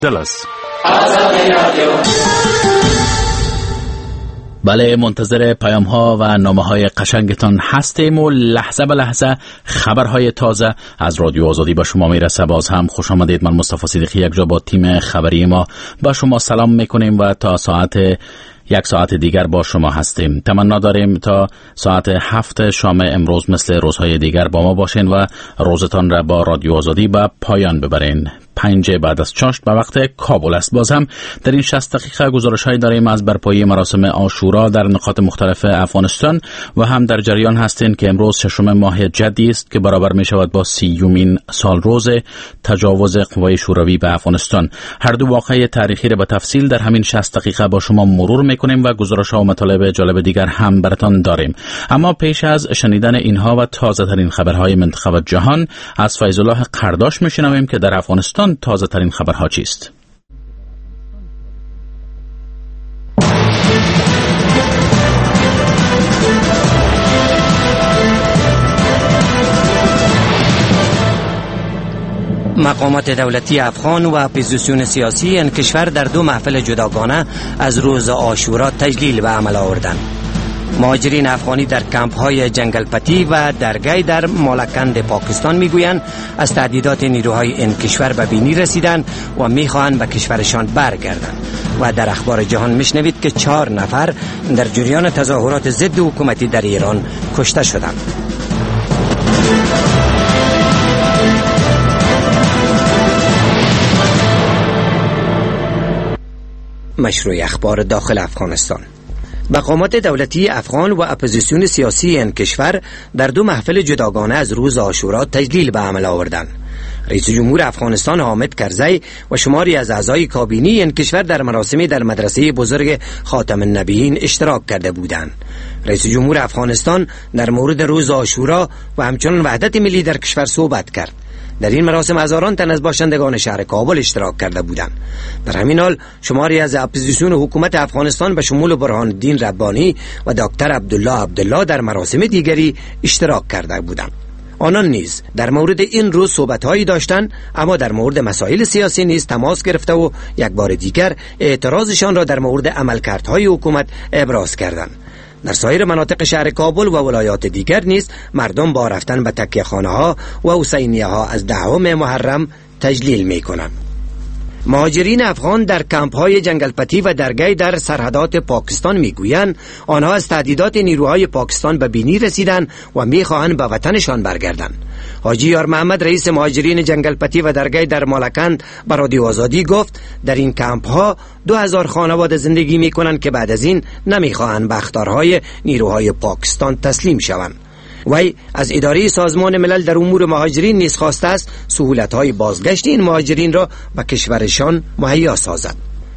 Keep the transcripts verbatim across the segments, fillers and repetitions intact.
دلس بله، منتظر پیام ها و نامه های قشنگتان هستیم و لحظه به لحظه خبرهای تازه از رادیو آزادی به شما میرسه. باز هم خوش آمدید. من مصطفی صدیقی یک جا با تیم خبری ما با شما سلام میکنیم و تا ساعت یک ساعت دیگر با شما هستیم. تمنا داریم تا ساعت هفت شام امروز مثل روزهای دیگر با ما باشین و روزتان را با رادیو آزادی به پایان ببرین. پنج بعد از چاشت به وقت کابل است. باز هم در این شصت دقیقه گزارش‌های داریم از برپایی مراسم عاشورا در نقاط مختلف افغانستان و هم در جریان هستین که امروز ششم ماه جدی است که برابر می شود با سیومین سال روز تجاوز قوای شوروی به افغانستان. هر دو واقعه تاریخی را به تفصیل در همین شصت دقیقه با شما مرور میکنیم و گزارش‌ها و مطالب جالب دیگر هم براتان داریم. اما پیش از شنیدن اینها و تازه ترین خبرهای منطقه و جهان از فیض الله قرداش میشنویم که در افغانستان تازه ترین خبرها چیست. مقامات دولتی افغان و اپوزیسیون سیاسی این کشور در دو محفل جداگانه از روز عاشورا تجلیل به عمل آوردند. مهاجرین افغانی در کمپ های جنگلپتی و درگای در مالکند پاکستان میگویند از تهدیدات نیروهای این کشور به بینی رسیدند و میخواهند به کشورشان برگردند. و در اخبار جهان میشنوید که چهار نفر در جریان تظاهرات ضد حکومتی در ایران کشته شدند. مشروع اخبار داخل افغانستان. مقامات دولتی افغان و اپوزیسیون سیاسی این کشور در دو محفل جداگانه از روز عاشورا تجلیل به عمل آوردند. رئیس جمهور افغانستان حامد کرزی و شماری از اعضای کابینه این کشور در مراسمی در مدرسه بزرگ خاتم النبیین اشتراک کرده بودند. رئیس جمهور افغانستان در مورد روز عاشورا و همچنین وحدت ملی در کشور صحبت کرد. در این مراسم هزاران تن از باشندگان شهر کابل اشتراک کرده بودند. در همین حال شماری از اپوزیسیون حکومت افغانستان به شمول برهان الدین ربانی و دکتر عبدالله عبدالله در مراسم دیگری اشتراک کرده بودند. آنان نیز در مورد این روز صحبت‌هایی داشتند، اما در مورد مسائل سیاسی نیز تماس گرفته و یک بار دیگر اعتراضشان را در مورد عملکردهای حکومت ابراز کردند. در سایر مناطق شهر کابل و ولایات دیگر نیز مردم با رفتن به تکیه‌خانه ها و حسینیه ها از دهم محرم تجلیل می کنند. مهاجرین افغان در کمپ های جنگلپتی و درگای در سرحدات پاکستان میگویند آنها از تهدیدات نیروهای پاکستان به بینی رسیدند و میخواهند به وطنشان برگردند. حاجی یار محمد رئیس مهاجرین جنگلپتی و درگای در مالکند به رادیو آزادی گفت در این کمپ ها دو هزار خانواده زندگی میکنند که بعد از این نمیخواهند به اخطارهای نیروهای پاکستان تسلیم شوند. وی از اداره سازمان ملل در امور مهاجرین نیز خواسته است سهولت‌های بازگشت این مهاجرین را به کشورشان مهیا سازد.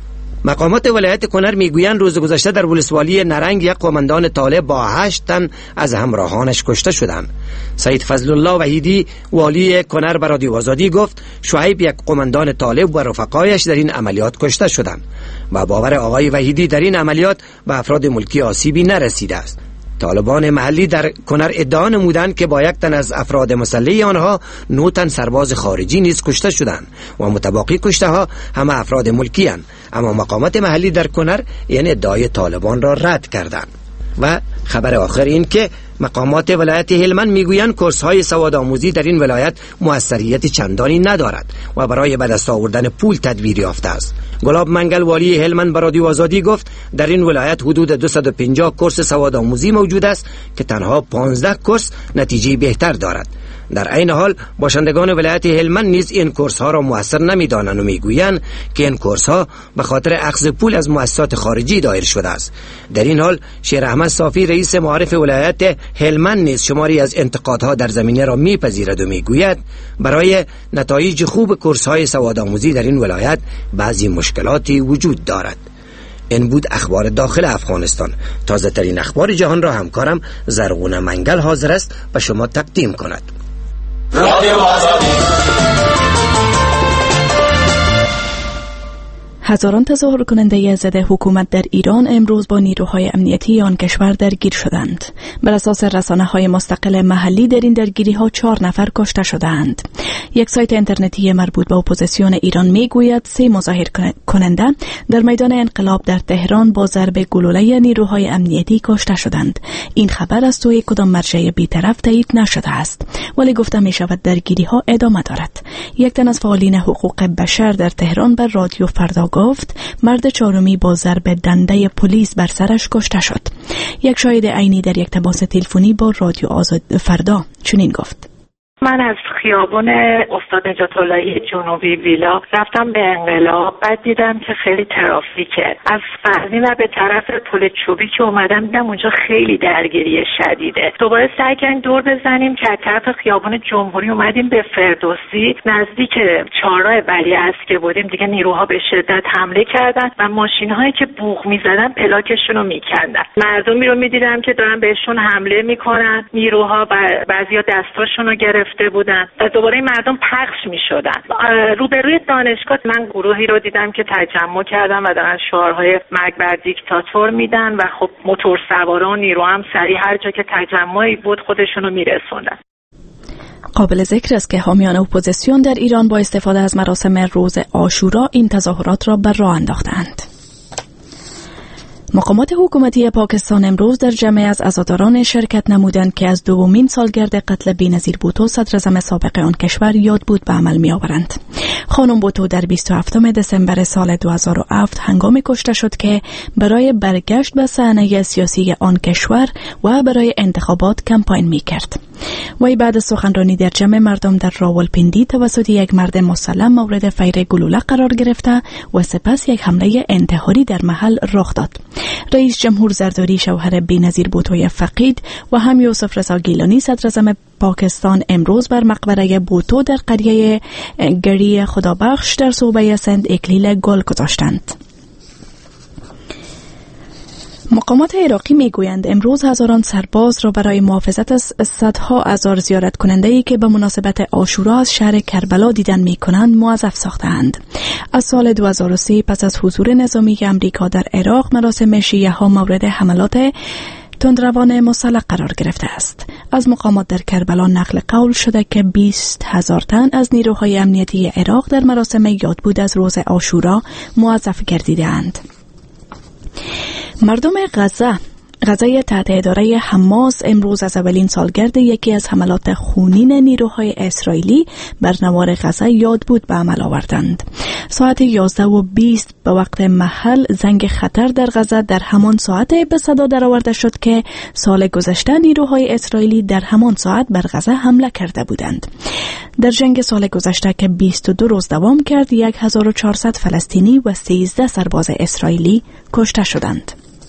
مقامات ولایت کنر میگویند روز گذشته در ولسوالی نرنگ یک قماندان طالب با هشت تن از همراهانش کشته شدند. سید فضل الله وحیدی والی کنر به رادیو آزادی گفت شعیب یک قماندان طالب و رفقایش در این عملیات کشته شدند و باور آقای وحیدی در این عملیات به افراد ملکی آسیبی نرسیده است. طالبان محلی در کنر ادعا نمودند که با یک تن از افراد مسلح آنها نه تن سرباز خارجی نیز کشته شدند و متباقی کشته ها همه افراد ملکی اند، اما مقامات محلی در کنر این ادعای طالبان را رد کردند. و خبر آخر این که مقامات ولایت هلمند میگویند کورس های سواد آموزی در این ولایت موثریت چندانی ندارد و برای به دست آوردن پول تدبیر یافته است. گلاب منگل والی هلمند به رادیو آزادی گفت در این ولایت حدود دویست و پنجاه کورس سواد آموزی موجود است که تنها پانزده کورس نتیجه بهتر دارد. در عین حال باشندگان ولایت هلمند نیز این کورس ها را مؤثر نمیدانند و میگویند که این کورس ها به خاطر اخذ پول از مؤسسات خارجی دایر شده است. در این حال شیر احمد صافی رئیس معارف ولایت هلمند نیز شماری از انتقادها در زمینه را میپذیرد و میگوید برای نتایج خوب کورس های سواد آموزی در این ولایت بعضی مشکلاتی وجود دارد. این بود اخبار داخل افغانستان. تازه ترین اخبار جهان را همکارم زرغونه منگل حاضر است به شما تقدیم کند. هزاران تظاهر کننده ضد حکومت در ایران امروز با نیروهای امنیتی آن کشور درگیر شدند. بر اساس رسانه‌های مستقل محلی در این درگیری‌ها چهار نفر کشته شدند. یک سایت اینترنتی مربوط به اپوزیسیون ایران میگوید سه مظاهر کننده در میدان انقلاب در تهران با ضرب گلوله نیروهای امنیتی کشته شدند. این خبر از سوی کدام مرجع بی‌طرف تایید نشده است، ولی گفته می‌شود درگیری‌ها ادامه دارد. یک تن از فعالین حقوق بشر در تهران بر رادیو فردا گفت مرد چهارمی با ضرب دنده پلیس بر سرش کشته شد. یک شاهد عینی در یک تماس تلفنی با رادیو آزاد فردا چنین گفت: من از خیابون استاد نجات اللهی جنوبی ویلا رفتم به انقلاب، بعد دیدم که خیلی ترافیکه. از فرزین و به طرف پل چوبی که اومدم دیدم اونجا خیلی درگیری شدیده. دوباره سعی کردیم دور بزنیم که از طرف خیابون جمهوری اومدیم به فردوسی، نزدیک چهارراه ولیعصر که بودیم دیگه نیروها به شدت حمله کردن و ماشین‌هایی که بوق می‌زدن پلاکشون رو می‌کندن. مردمی رو می‌دیدم که دارن بهشون حمله می‌کنن، نیروها بعضیا دستاشون رو گرفت بودن و دوباره مردم پخش می شدن. روبروی دانشگاه من گروهی رو دیدم که تجمع کردن و دارن شعارهای مرگ بر دیکتاتور میدن و خب موتور سواران نیرو هم سریع هر جا که تجمعی بود خودشونو میرسوندن. قابل ذکر است که حامیان اپوزیسیون در ایران با استفاده از مراسم روز عاشورا این تظاهرات را بر راه انداختند. مقامات حکومتی پاکستان امروز در جمع از عزاداران شرکت نمودند که از دومین سالگرد قتل بی‌نظیر بوتو صدراعظم سابق آن کشور یاد بود به عمل می آورند. خانم بوتو در بیست و هفتم دسامبر سال دو هزار و هفت هنگامی کشته شد که برای برگشت به صحنه سیاسی آن کشور و برای انتخابات کمپاین می کرد. وی بعد سخنرانی در جمع مردم در راولپیندی توسط یک مرد مسلح مورد فیر گلوله قرار گرفته و سپس یک حمله انتحاری در محل رخ داد. رئیس جمهور زرداری شوهر بی‌نظیر بوتوی فقید و هم یوسف رضا گیلانی صدراعظم پاکستان امروز بر مقبره بوتو در قریه گری خدابخش در صوبه سند اکلیل گل گذاشتند. مقامات عراقی میگویند امروز هزاران سرباز را برای محافظت از صدها هزار زیارت کننده‌ای که به مناسبت عاشورا از شهر کربلا دیدن می‌کنند موظف ساختند. از سال دو هزار و سه پس از حضور نظامی امریکا در عراق مراسم شیعه‌ها مورد حملات تندروان مسلح قرار گرفته است. از مقامات در کربلا نقل قول شده که بیست هزار تن از نیروهای امنیتی عراق در مراسم یادبود از روز عاشورا موظف گردیدند. مردم غزه غزه تحت اداره حماس امروز از اولین سالگرد یکی از حملات خونین نیروهای اسرائیلی بر نوار غزه یادبود به عمل آوردند. ساعت یازده و بیست به وقت محل زنگ خطر در غزه در همان ساعت به صدا درآورده شد که سال گذشته نیروهای اسرائیلی در همان ساعت بر غزه حمله کرده بودند. در جنگ سال گذشته که بیست و دو روز دوام کرد، هزار و چهارصد فلسطینی و سیزده سرباز اسرائیلی کشته شدند.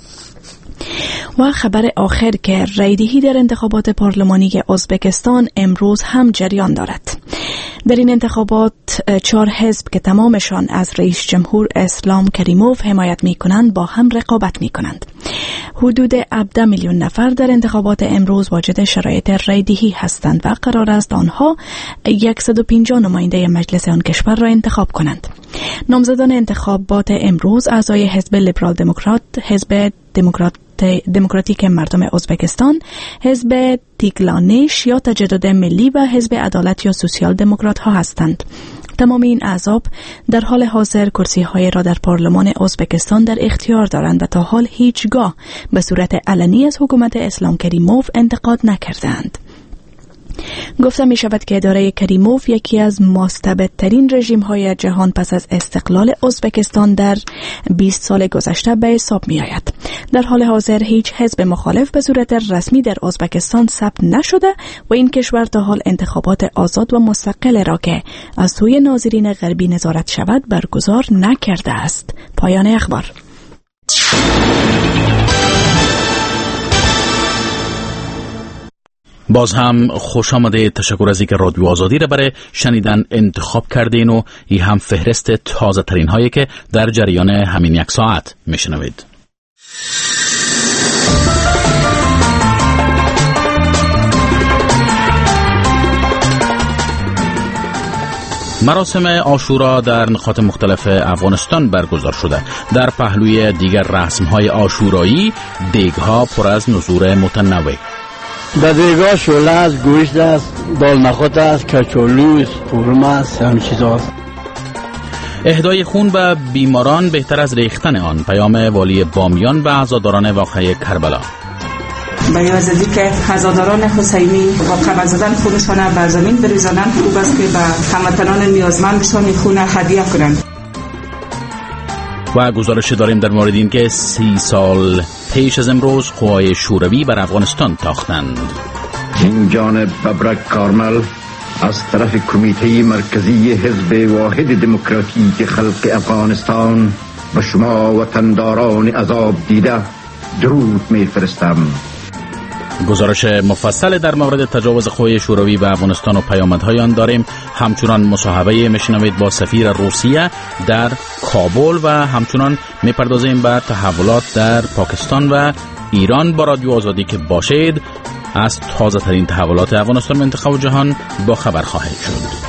و خبر آخر که رایدهی در انتخابات پارلمانی ازبکستان امروز هم جریان دارد. در این انتخابات چهار حزب که تمامشان از رئیس جمهور اسلام کریموف حمایت می کنند با هم رقابت می کنند. حدود هفده میلیون نفر در انتخابات امروز واجد شرایط رایدهی هستند و قرار است آنها صد و پنجاه نماینده مجلس آن کشور را انتخاب کنند. نامزدان انتخابات امروز اعضای حزب لیبرال دموکرات، حزب دموکرات دموکراتیک مردم ازبکستان، حزب تیگلانش یا تجدد ملی و حزب عدالت یا سوسیال دموکرات ها هستند. تمام این احزاب در حال حاضر کرسی های را در پارلمان ازبکستان در اختیار دارند و تا حال هیچگاه به صورت علنی از حکومت اسلام کریموف انتقاد نکردند. گفته می شود که اداره کریموف یکی از مستبدترین رژیم های جهان پس از استقلال ازبکستان در بیست سال گذشته به حساب می آید. در حال حاضر هیچ حزب مخالف به صورت رسمی در ازبکستان ثبت نشده و این کشور تا حال انتخابات آزاد و مستقل را که از سوی ناظرین غربی نظارت شود برگزار نکرده است. پایان اخبار. باز هم خوش آمده. تشکر از اینکه رادیو آزادی را برای شنیدن انتخاب کردین و این هم فهرست تازه ترین هایی که در جریان همین یک ساعت میشنوید. مراسم عاشورا در نقاط مختلف افغانستان برگزار شده. در پهلوی دیگر رسم‌های عاشورایی دیگ‌ها پر از نظور متنوع. در دیگ‌ها شوله است، گوشت است، دال نخود است، کچالو است، قورمه است، همین چیزاست. اهدای خون به بیماران بهتر از ریختن آن، پیام والی بامیان به عزاداران واقعه کربلا. بیازدی که عزاداران حسینی واقع بر زدن خونشان بر زمین بریزانند، خوب است که به هموطنان نیازمندشان خون هدیه کنند. و گزارش داریم در مورد این که سی سال پیش از امروز قوای شوروی بر افغانستان تاختند. این جانب ببرک کارمل از طرف کمیته مرکزی حزب واحد دموکراتیک خلق افغانستان و شما وطنداران عذاب دیده درود میفرستم. گزارش مفصل در مورد تجاوز قوای شوروی به افغانستان و پیامدهای آن داریم. همچنان مصاحبه میشنوید با سفیر روسیه در کابل و همچنان میپردازیم به تحولات در پاکستان و ایران. با رادیو آزادی که باشید، از تازه ترین تحولات افغانستان، منطقه و جهان با خبر خواهید شد.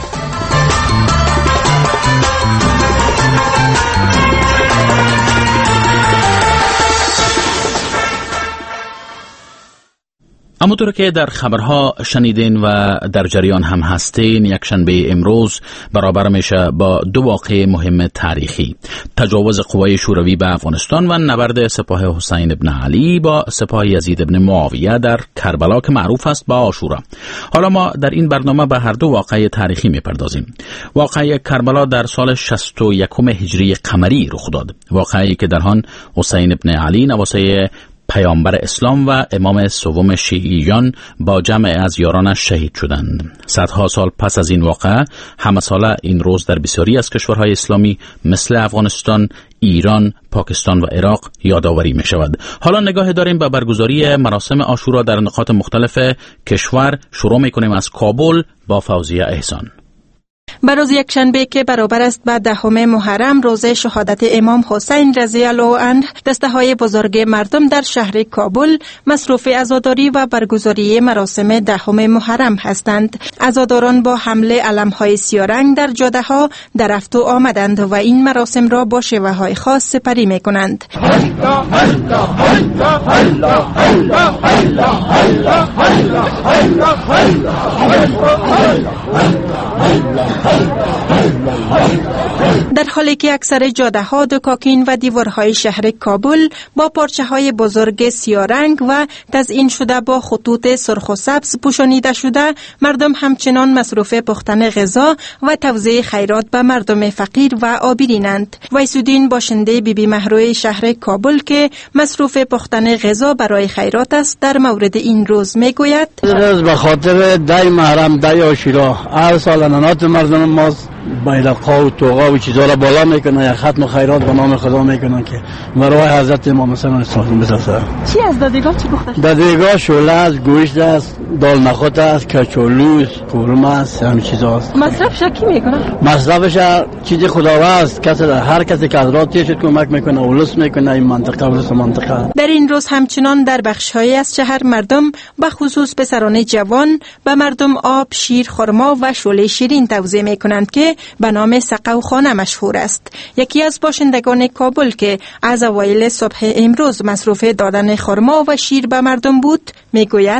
همونطور که در خبرها شنیدین و در جریان هم هستین، یک شنبه امروز برابر میشه با دو واقعه مهم تاریخی: تجاوز قوای شوروی به افغانستان و نبرد سپاه حسین ابن علی با سپاه یزید ابن معاویه در کربلا که معروف است به عاشورا. حالا ما در این برنامه به هر دو واقعه تاریخی میپردازیم. واقعه کربلا در سال شصت و یک هجری قمری رخ داد، واقعی که در آن حسین ابن علی نواسه پیامبر اسلام و امام سوم شیعیان با جمع از یارانش شهید شدند. صدها سال پس از این واقعه، همه ساله این روز در بسیاری از کشورهای اسلامی مثل افغانستان، ایران، پاکستان و عراق یادآوری می شود. حالا نگاه داریم به برگزاری مراسم عاشورا در نقاط مختلف کشور. شروع می کنیم از کابل با فوزیه احسان. بر روز یک شنبه که برابر است با دهم محرم، روز شهادت امام حسین رضی الله عنه، دسته های بزرگ مردم در شهر کابل مصروف عزاداری و برگزاری مراسم دهم محرم هستند. عزاداران با حمل علم های سیارنگ در جاده ها در رفت و آمدند و این مراسم را با شیوه های خاص سپری می کنند. در حالی که اکثر جاده ها، دکاکین و دیوارهای شهر کابل با پارچه های بزرگ سیارنگ و تزیین شده با خطوط سرخ و سبز پوشانیده شده، مردم همچنان مصروف پختن غذا و توزیع خیرات به مردم فقیر و عابرینند. ویسودین باشنده بی بی مهروی شهر کابل که مصروف پختن غذا برای خیرات است، در مورد این روز می گوید: روز به خاطر دای محرم، دای عاشورا، هر سال انانات مردم ما بیرقا و توغا و چیزا را بالا میکنن، یا ختم خیرات به نام خدا میکنن که برای حضرت امام حسین علیه السلام. چی از دادگاه چی پخته شده؟ دادگاه شوله است، گوشت است، دال نخود است، کچالو است، قورمه است، همین چیزا است. مصرفش کی میکنه؟ مصرفش چیز خداوند، کسی هر کسی که حضرات تیشت کمک میکنه، ولس میکنه این منطقه ولس منطقه. در این روز همچنان در بخش‌های از شهر مردم، به خصوص پسران جوان، به مردم آب، شیر، خرما و شوله شیرین توزیع میکنند که به نام سقوخانه مشهور است. یکی از باشندگان کابل که از اوایل صبح امروز مصروف دادن خرما و شیر به مردم بود میگوید: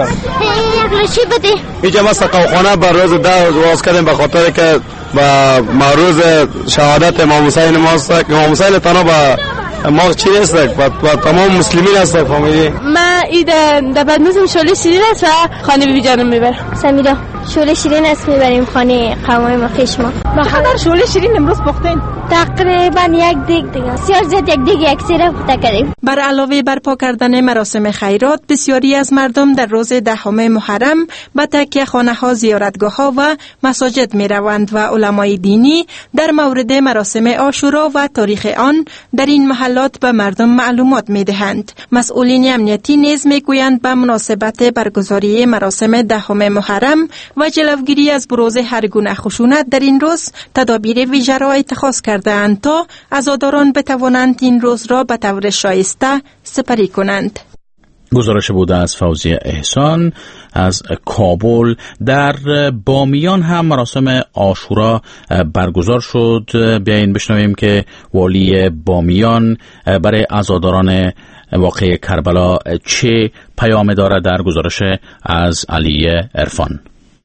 یکلشی بده. اینجا ما سقوخانه بر روز ده واز کردیم به خاطر که با معروض شهادت امام حسین ماست. امام حسین تنها با ما چی است و تمام مسلمین است فامیلی. ما اید در بدنوزم شوله شیرین است و خانه بی جانم میبرم. سمیرا شوله شیرین است میبریم خانه قومای ما خیش ما. بخاطر شوله شیرین امروز پختین؟ تقریبا یک دیگ دیگه سیار زیاد یک دیگ یک سیره پخته کردیم. بر علاوه برپا کردن مراسم خیرات، بسیاری از مردم در روز دهم محرم به تکیه خانه ها، زیارتگاه ها و مساجد می روند و علمای دینی در مورد مراسم عاشورا و تاریخ آن در این محلات به مردم معلومات می دهند. مسئولین امنیتی نیز می گویند به مناسبت برگزاری مراسم دهم محرم و جلوگیری از بروز هر گونه خشونت در این روز تدابیر ویژه را اتخاذ کردند تا عزاداران بتوانند این روز را به طور شایسته سپری کنند. گزارش بوده از فوزیه احسان از کابل. در بامیان هم مراسم عاشورا برگزار شد. بیایین بشنویم که والی بامیان برای عزاداران واقعه کربلا چه پیام دارد در گزارش از علی عرفان.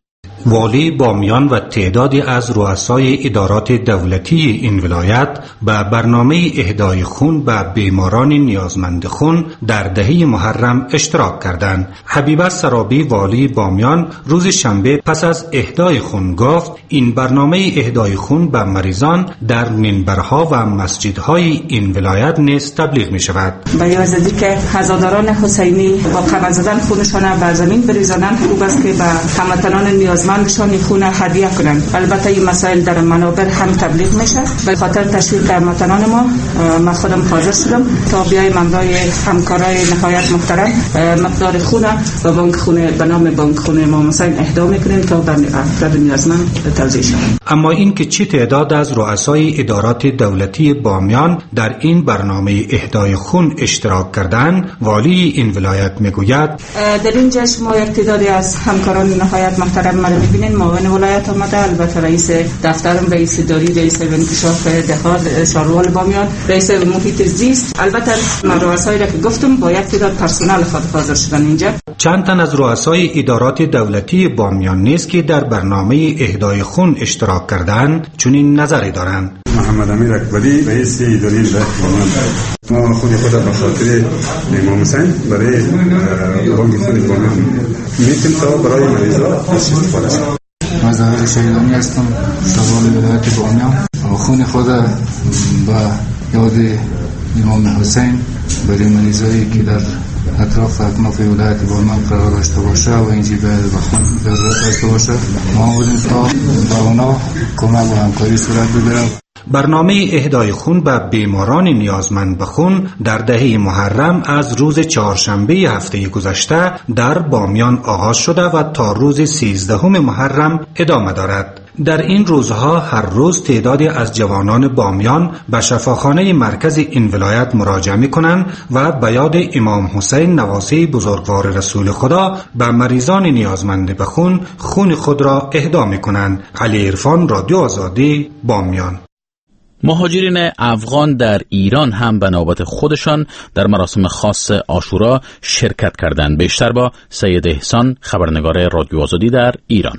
والی بامیان و تعدادی از رؤسای ادارات دولتی این ولایت به برنامه اهدای خون به بیماران نیازمند خون در دهه محرم اشتراک کردند. حبیبه سرابی والی بامیان روز شنبه پس از اهدای خون گفت این برنامه اهدای خون به مریضان در منبرها و مسجدهای این ولایت نیز تبلیغ می شود. به یازدی که عزاداران حسینی با قمر زدن خونشان بر زمین بریزانند خوب است که به هموطنان نیازمند شان خون هدیه کنند. البته این مسائل در منابر هم تبلیغ میشه. به خاطر تشویق هموطنان ما من خودم حاضر شدم تا بیایم امرای همکارای نهایت محترم مقدار خون و بانک خون به نام بانک خون امام حسین اهدا میکنیم تا به افراد نیازمند توزیع شود. اما این که چه تعداد از رؤسای ادارات دولتی بامیان در این برنامه اهدای خون اشتراک کردند، والی این ولایت میگوید در این جشن ما یک تعدادی از همکاران نهایت محترم ما ببینین. معاون ولایت آمده، البته رئیس دفترم، رئیس اداری، رئیس انکشاف دهات شهروال بامیان، رئیس محیط زیست، البته رؤسایی را که گفتم با یک تعداد پرسنل خود حاضر شدن اینجا. چند تن از رؤسای ادارات دولتی بامیان نیز که در برنامه اهدای خون اشتراک کردند چنین نظری دارند. محمد امیر اکبری رئیس اداری ولایت بامیان، ما خود خود به خاطر امام حسین برای بانک خون بامیان میتیم تا برای مریضا استفاده کنیم. من ظاهر شهیدانی هستم، شهروال ولایت بامیان. خون خود با یاد امام حسین برای مریضایی که در اطراف اکناف ولایت بامیان قرار داشته باشه و اینجا باید به خون ضرورت داشته باشه، ما بودیم تا با اونا کمک و همکاری صورت بگیره. برنامه اهدای خون به بیماران نیازمند به خون در دهه محرم از روز چهارشنبه هفته گذشته در بامیان آغاز شده و تا روز سیزدهم محرم ادامه دارد. در این روزها هر روز تعدادی از جوانان بامیان به شفاخانه مرکز این ولایت مراجعه می کنند و به یاد امام حسین نواسی بزرگوار رسول خدا به مریضان نیازمند به خون خون خود را اهدا می کنند. علی عرفان، رادیو آزادی، بامیان. مهاجرین افغان در ایران هم به نوبت خودشان در مراسم خاص عاشورا شرکت کردند. بیشتر با سید احسان، خبرنگار رادیو آزادی در ایران.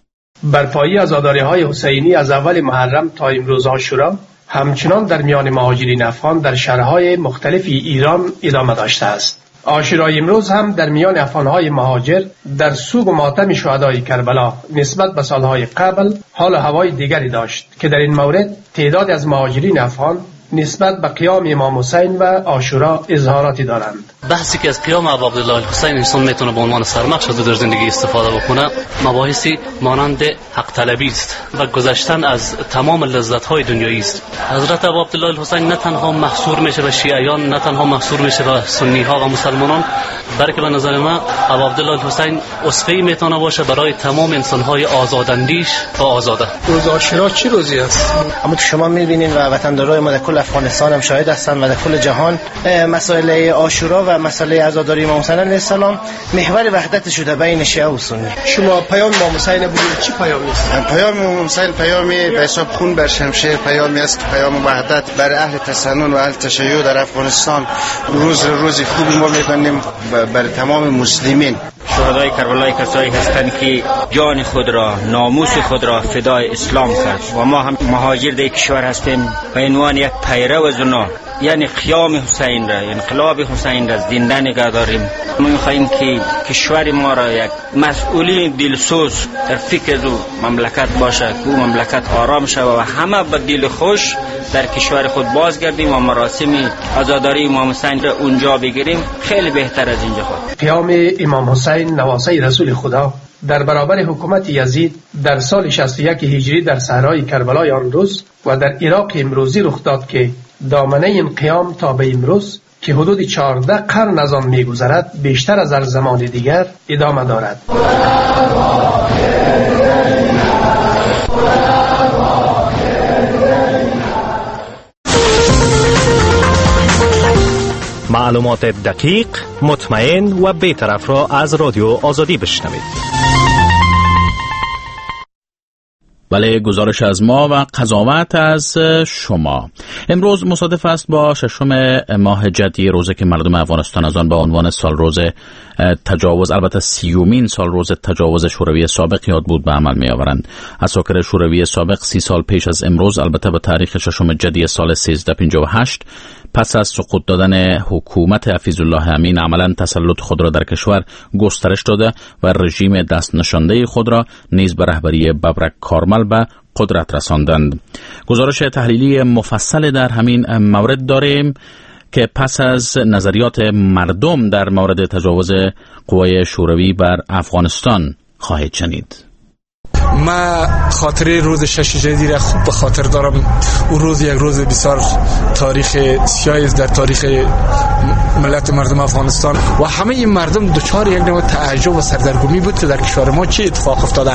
برپایی عزاداری‌های حسینی از اول محرم تا امروز عاشورا همچنان در میان مهاجرین افغان در شهرهای مختلف ایران ادامه داشته است. عاشورای امروز هم در میان افغان‌های مهاجر در سوگ و ماتم شهدای کربلا نسبت به سالهای قبل حال و هوای دیگری داشت که در این مورد تعداد از مهاجرین افغان نسبت به قیام امام حسین و عاشورا اظهاراتی دارند. بحثی که از قیام ابو عبدالله الحسین انسان میتونه به عنوان سرمخش از در زندگی استفاده بکنه، مباحثی مانند حق طلبی است و گذشتن از تمام لذت های دنیایی است. حضرت ابو عبدالله الحسین نه تنها محصور میشه به شیعیان، نه تنها محصور میشه به سنی ها و مسلمانان، بلکه به نظر من ابو عبدالله الحسین اسوه‌ای میتونه باشه برای تمام انسان های آزاداندیش و آزاده. روز عاشورا چه روزی است؟ اما شما میبینید و وطندارای ما در کل افغانستان هم شاهد هستند و در کل جهان مسائل عاشورا و مسئله عزاداری امام حسین علیه السلام محور وحدت شده بین شیعه و سنی. شما پیام امام حسین بودید، چی پیامی است؟ پیام امام حسین پیامی به حساب خون بر شمشیر پیامی است که پیام وحدت برای اهل تسنن و اهل تشیع در افغانستان روز روز خوبی ما می‌کنیم برای تمام مسلمین. شهدای کربلا کسایی هستند که جان خود را، ناموس خود را فدای اسلام کرد و ما هم مهاجر در کشور هستیم به عنوان یک پیرو از اونا، یعنی قیام حسین را، یعنی انقلاب حسین را زنده نگه داریم. ما می‌خواهیم که کشور ما را یک مسئولین دلسوز در فکر او مملکت باشه که او مملکت آرام شود و همه به دل خوش در کشور خود بازگردیم و مراسم عزاداری امام حسین را اونجا بگیریم. خیلی بهتر از اینجا خود. قیام امام حسین نواسی رسول خدا در برابر حکومت یزید در سال شصت و یک هجری در صحرای کربلای آن روز و در عراق امروزی رخ داد که دامنه این قیام تا به امروز که حدود چهارده قرن از آن می‌گذرد بیشتر از هر زمان دیگر ادامه دارد. معلومات دقیق، مطمئن و بی‌طرف را از رادیو آزادی بشنوید. بله، گزارش از ما و قضاوت از شما. امروز مصادف است با ششم ماه جدی، روزه که مردم افغانستان از آن با عنوان سال روز تجاوز، البته سیومین سال روز تجاوز شوروی سابق یاد بود به عمل می آورند. اساکر شوروی سابق سی سال پیش از امروز، البته به تاریخ ششم جدی سال سیزده پنجاه و هشت، پس از سقوط دادن حکومت حفیظ الله امین، عملا تسلط خود را در کشور گسترش داده و رژیم دست نشانده خود را نیز به رهبری ببرک کارمل به قدرت رساندند. گزارش تحلیلی مفصل در همین مورد داریم که پس از نظریات مردم در مورد تجاوز قوای شوروی بر افغانستان خواهید شنید. ما خاطره روز شش جدی را خوب به خاطر دارم. او روز یک روز بسیار تاریخ سیاهی در تاریخ ملت مردم افغانستان و همه این مردم دچار یک نوع تعجب و سردرگمی بود که در کشور ما چه اتفاق افتاده.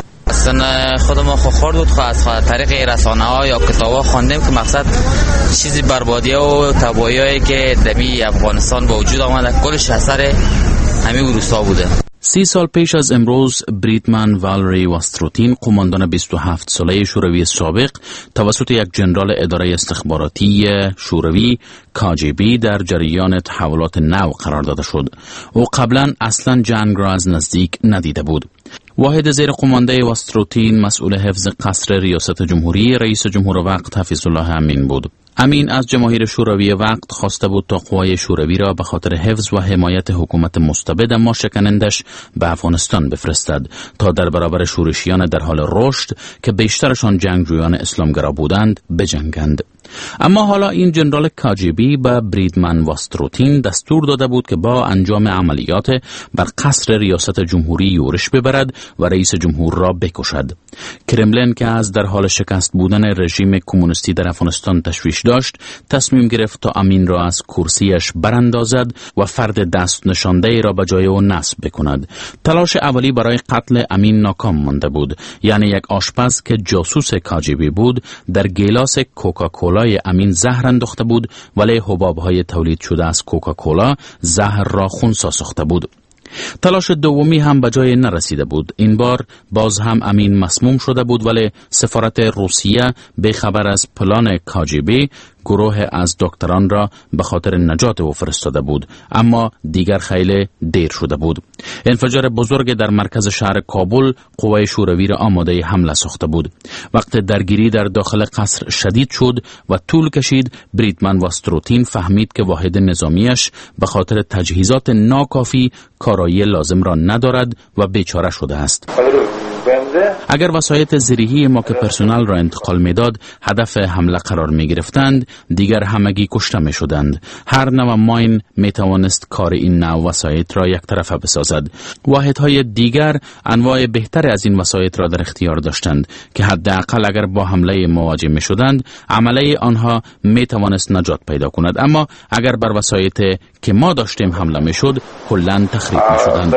اصلا خود ما خود خورد بود، از طریق رسانه ها یا کتاب ها خواندیم که مقصد چیزی بربادی و تباهی هایی که دمی افغانستان با وجود آمده کلش اثر همین روسا بوده. سی سال پیش از امروز بریدمن والری واستروتین، قماندان بیست و هفت ساله شوروی سابق، توسط یک جنرال اداره استخباراتی شوروی کاجبی در جریان تحولات نو قرار داده شد. او قبلا اصلا جنگ را از نزدیک ندیده بود. واحد زیر قمانده واستروتین مسئول حفظ قصر ریاست جمهوری رئیس جمهور وقت حفیظ الله امین بود. امین از جماهیر شوروی وقت خواسته بود تا قوای شوروی را به خاطر حفظ و حمایت حکومت مستبد ما شکنندش به افغانستان بفرستد تا در برابر شورشیان در حال رشد که بیشترشان جنگجویان اسلامگرا بودند بجنگند. اما حالا این جنرال کاجبی به بریدمن واستروتین دستور داده بود که با انجام عملیات بر قصر ریاست جمهوری یورش ببرد و رئیس جمهور را بکشد. کرملین که از در حال شکست بودن رژیم کمونیستی در افغانستان تشویش داشت، تصمیم گرفت تا امین را از کرسیش براندازد و فرد دست نشانده را به جای او نصب بکند. تلاش اولی برای قتل امین ناکام مانده بود، یعنی یک آشپز که جاسوس کاجبی بود در گیلاس کوکاکولای امین زهر انداخته بود، ولی حباب‌های تولید شده از کوکاکولا زهر را خنثی ساخته بود. تلاش دومی هم به جای نرسیده بود. این بار باز هم امین مسموم شده بود، ولی سفارت روسیه به خبر از پلان کاجبی گروه از دکتران را به خاطر نجات او فرستاده بود، اما دیگر خیلی دیر شده بود. انفجار بزرگ در مرکز شهر کابل قوای شوروی را آماده حمله ساخته بود. وقت درگیری در داخل قصر شدید شد و طول کشید. بریدمن واستروتین فهمید که واحد نظامیش به خاطر تجهیزات ناکافی کارایی لازم را ندارد و بیچاره شده است. اگر وسایط زیرهی ما که پرسنل را انتقال میداد هدف حمله قرار می گرفتند، دیگر همگی کشته می شدند. هر نوع ماین می توانست کار این نوع وسایط را یک طرفه بسازد. واحدهای دیگر انواع بهتر از این وسایط را در اختیار داشتند که حداقل اگر با حمله مواجه می شدند عمله آنها می توانست نجات پیدا کند، اما اگر بر وسایط که ما داشتیم حمله می شد کلاً تخریب می شدند.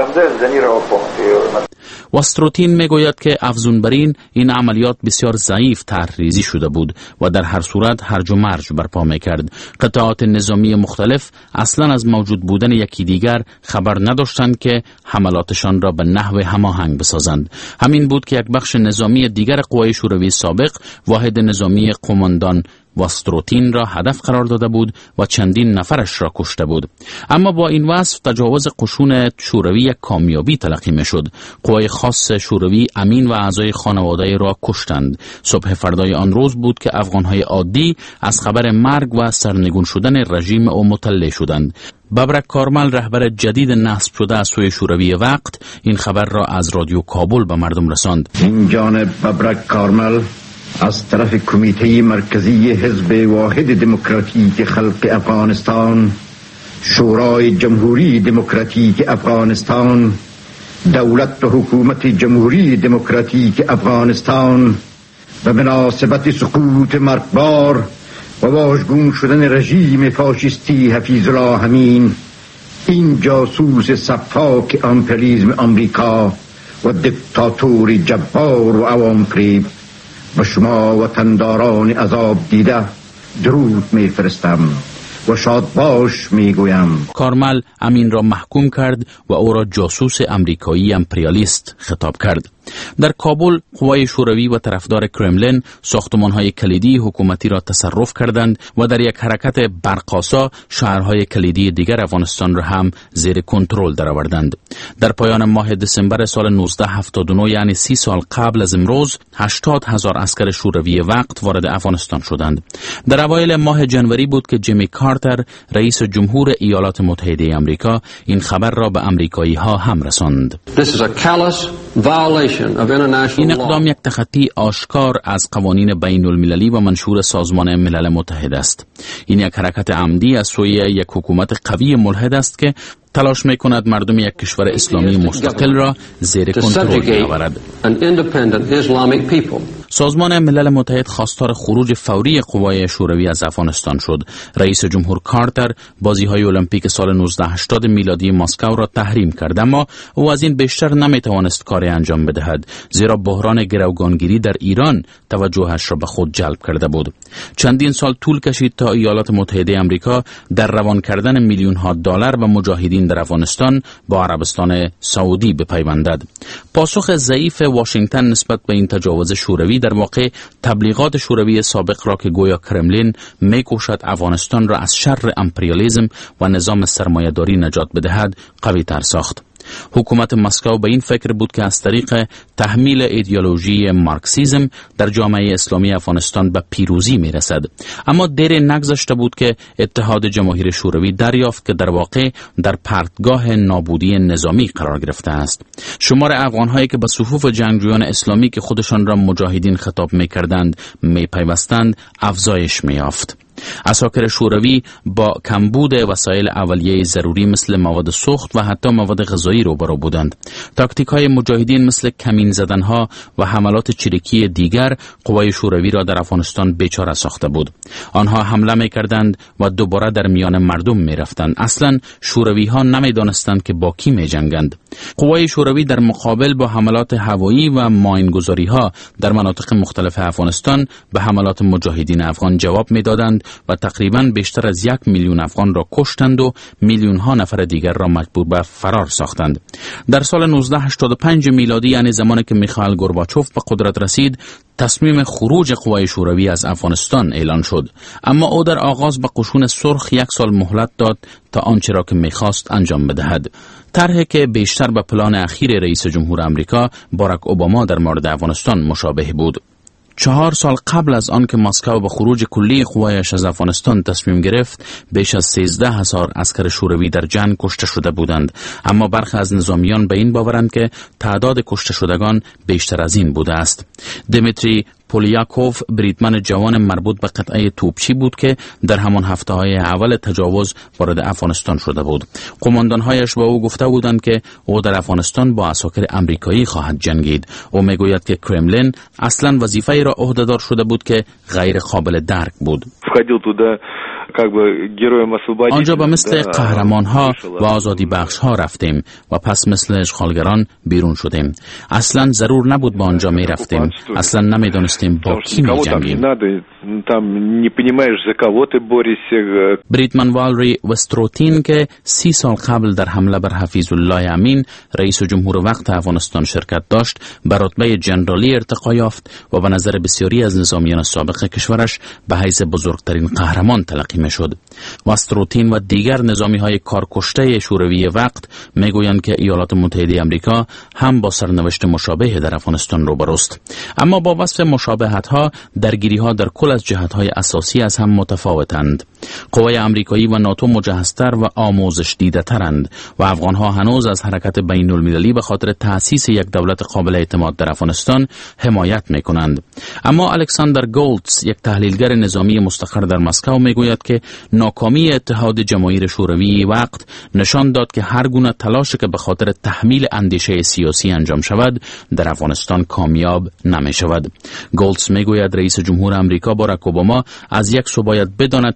واستروتین می گوید که افزون بر این این عملیات بسیار ضعیف طرح‌ریزی شده بود و در هر صورت هرج و مرج برپا می کرد. قطعات نظامی مختلف اصلا از موجود بودن یکی دیگر خبر نداشتند که حملاتشان را به نحو هماهنگ بسازند. همین بود که یک بخش نظامی دیگر قوای شوروی سابق واحد نظامی قماندان واستروتین را هدف قرار داده بود و چندین نفرش را کشته بود. اما با این وصف تجاوز قشون شوروی یک کامیابی تلقی می شد. قوای خاص شوروی امین و اعضای خانواده را کشتند. صبح فردای آن روز بود که افغانهای عادی از خبر مرگ و سرنگون شدن رژیم او مطلع شدند. ببرک کارمل، رهبر جدید نصب شده از سوی شوروی وقت، این خبر را از رادیو کابل به مردم رساند. این جانب ببرک کارمل از طرف کمیته مرکزی حزب واحد دموکراتیک خلق افغانستان، شورای جمهوری دموکراتیک افغانستان، دولت و حکومت جمهوری دموکراتیک افغانستان و مناسبت سقوط مرگبار و واژگون شدن رژیم فاشیستی حفیظ الله امین، این جاسوس صفاک امپریالیسم آمریکا و دیکتاتور جبار و عوام فریب و شما وطنداران عذاب دیده درود میفرستم و شادباش میگویم. کارمل امین را محکوم کرد و او را جاسوس امریکایی امپریالیست خطاب کرد. در کابل قوای شوروی و طرفدار کرملین ساختمان‌های کلیدی حکومتی را تصرف کردند و در یک حرکت برقاسا شهرهای کلیدی دیگر افغانستان را هم زیر کنترل درآوردند. در پایان ماه دسامبر سال نوزده هفتاد و نه یعنی سی سال قبل از امروز هشتاد هزار عسکر شوروی وقت وارد افغانستان شدند. در اوایل ماه جنوری بود که جیمی کارتر رئیس جمهور ایالات متحده آمریکا این خبر را به آمریکایی ها هم رساند. این اقدام یک تخطی آشکار از قوانین بین المللی و منشور سازمان ملل متحد است. این یک حرکت عمدی از سوی یک حکومت قوی ملحد است که تلاش می‌کند مردم یک کشور اسلامی مستقل را زیر کنترل بیاورد. سازمان ملل متحد خواستار خروج فوری قوای شوروی از افغانستان شد. رئیس جمهور کارتر بازی‌های المپیک سال نوزده هشتاد میلادی مسکو را تحریم کرد، اما او از این بیشتر نمی‌توانست کاری انجام بدهد، زیرا بحران گروگانگیری در ایران توجهش را به خود جلب کرده بود. چندین سال طول کشید تا ایالات متحده آمریکا در روان کردن میلیون‌ها دلار به مجاهدین در افغانستان با عربستان سعودی بپیوندد. پاسخ ضعیف واشنگتن نسبت به این تجاوز شوروی در واقع تبلیغات شوروی سابق را که گویا کرملین می‌کوشد افغانستان را از شر امپریالیسم و نظام سرمایه‌داری نجات بدهد قوی تر ساخت. حکومت مسکو به این فکر بود که از طریق تحمیل ایدئولوژی مارکسیسم در جامعه اسلامی افغانستان به پیروزی میرسد، اما دیر نگذشته بود که اتحاد جماهیر شوروی دریافت که در واقع در پرتگاه نابودی نظامی قرار گرفته است. شمار افغان‌هایی که به صفوف جنگجویان اسلامی که خودشان را مجاهدین خطاب می‌کردند می‌پیوستند افزایش می‌یافت. عساکر شوروی با کمبود وسایل اولیه ضروری مثل مواد سوخت و حتی مواد غذایی روبرو بودند. تاکتیک‌های مجاهدین مثل کمین زدنها و حملات چریکی دیگر قوای شوروی را در افغانستان بیچاره ساخته بود. آنها حمله می‌کردند و دوباره در میان مردم می‌رفتند. اصلاً شوروی‌ها نمی‌دانستند که با کی می‌جنگند. قوای شوروی در مقابل با حملات هوایی و ماینگذاری‌ها در مناطق مختلف افغانستان به حملات مجاهدین افغان جواب می‌دادند و تقریباً بیشتر از یک میلیون افغان را کشتند و میلیون ها نفر دیگر را مجبور به فرار ساختند. در سال نوزده هشتاد و پنج میلادی یعنی زمانی که میخائیل گورباچوف به قدرت رسید، تصمیم خروج قوای شوروی از افغانستان اعلان شد، اما او در آغاز به قشون سرخ یک سال مهلت داد تا آنچه را که میخواست انجام بدهد. طرحی که بیشتر به پلان اخیر رئیس جمهور آمریکا باراک اوباما در مورد افغانستان مشابه بود. چهار سال قبل از آن که مسکو به خروج کلی قوایش از افغانستان تصمیم گرفت، بیش از سیزده هزار عسکر شوروی در جنگ کشته شده بودند، اما برخی از نظامیان به این باورند که تعداد کشته شدگان بیشتر از این بوده است. دمیتری پولیاکوف بریدمن جوان مربوط به قطعه توپچی بود که در همان هفته‌های اول تجاوز وارد افغانستان شده بود. قماندان‌هایش با او گفته بودند که او در افغانستان با عساکر آمریکایی خواهد جنگید. او میگوید که کرملین اصلاً وظیفه‌ای را عهده‌دار شده بود که غیر قابل درک بود. آنجا به مثل قهرمان ها و آزادی بخش ها رفتیم و پس مثل اشغالگران بیرون شدیم. اصلا ضرور نبود با آنجا می رفتیم. اصلا نمی دانستیم با کی می جنگیم. بریدمن والری وستروتین که سی سال قبل در حمله بر حفیظ الله امین رئیس جمهور وقت افغانستان شرکت داشت، به رتبه جنرالی ارتقا یافت و به نظر بسیاری از نظامیان سابق کشورش به حیث بزرگترین قهرمان تلقی می شد. وستروتین و دیگر نظامی های کارکشته شوروی وقت می گویند که ایالات متحده آمریکا هم با سرنوشت مشابه در افغانستان روبروست، اما با وصف مشابهت ها درگیری ها در کل از جهت های اساسی از هم متفاوتند. قوای آمریکایی و ناتو مجهزتر و آموزش دیده ترند و افغان ها هنوز از حرکت بین المللی به خاطر تأسیس یک دولت قابل اعتماد در افغانستان حمایت می کنند. اما الکساندر گولتز، یک تحلیلگر نظامی مستقر در مسکو، می گوید که ناکامی اتحاد جماهیر شوروی وقت نشان داد که هر گونه تلاشی که به خاطر تحمیل اندیشه سیاسی انجام شود در افغانستان کامیاب نمی شود. گولتز می گوید رئیس جمهور آمریکا باراک اوباما از یک سو باید بداند که نمی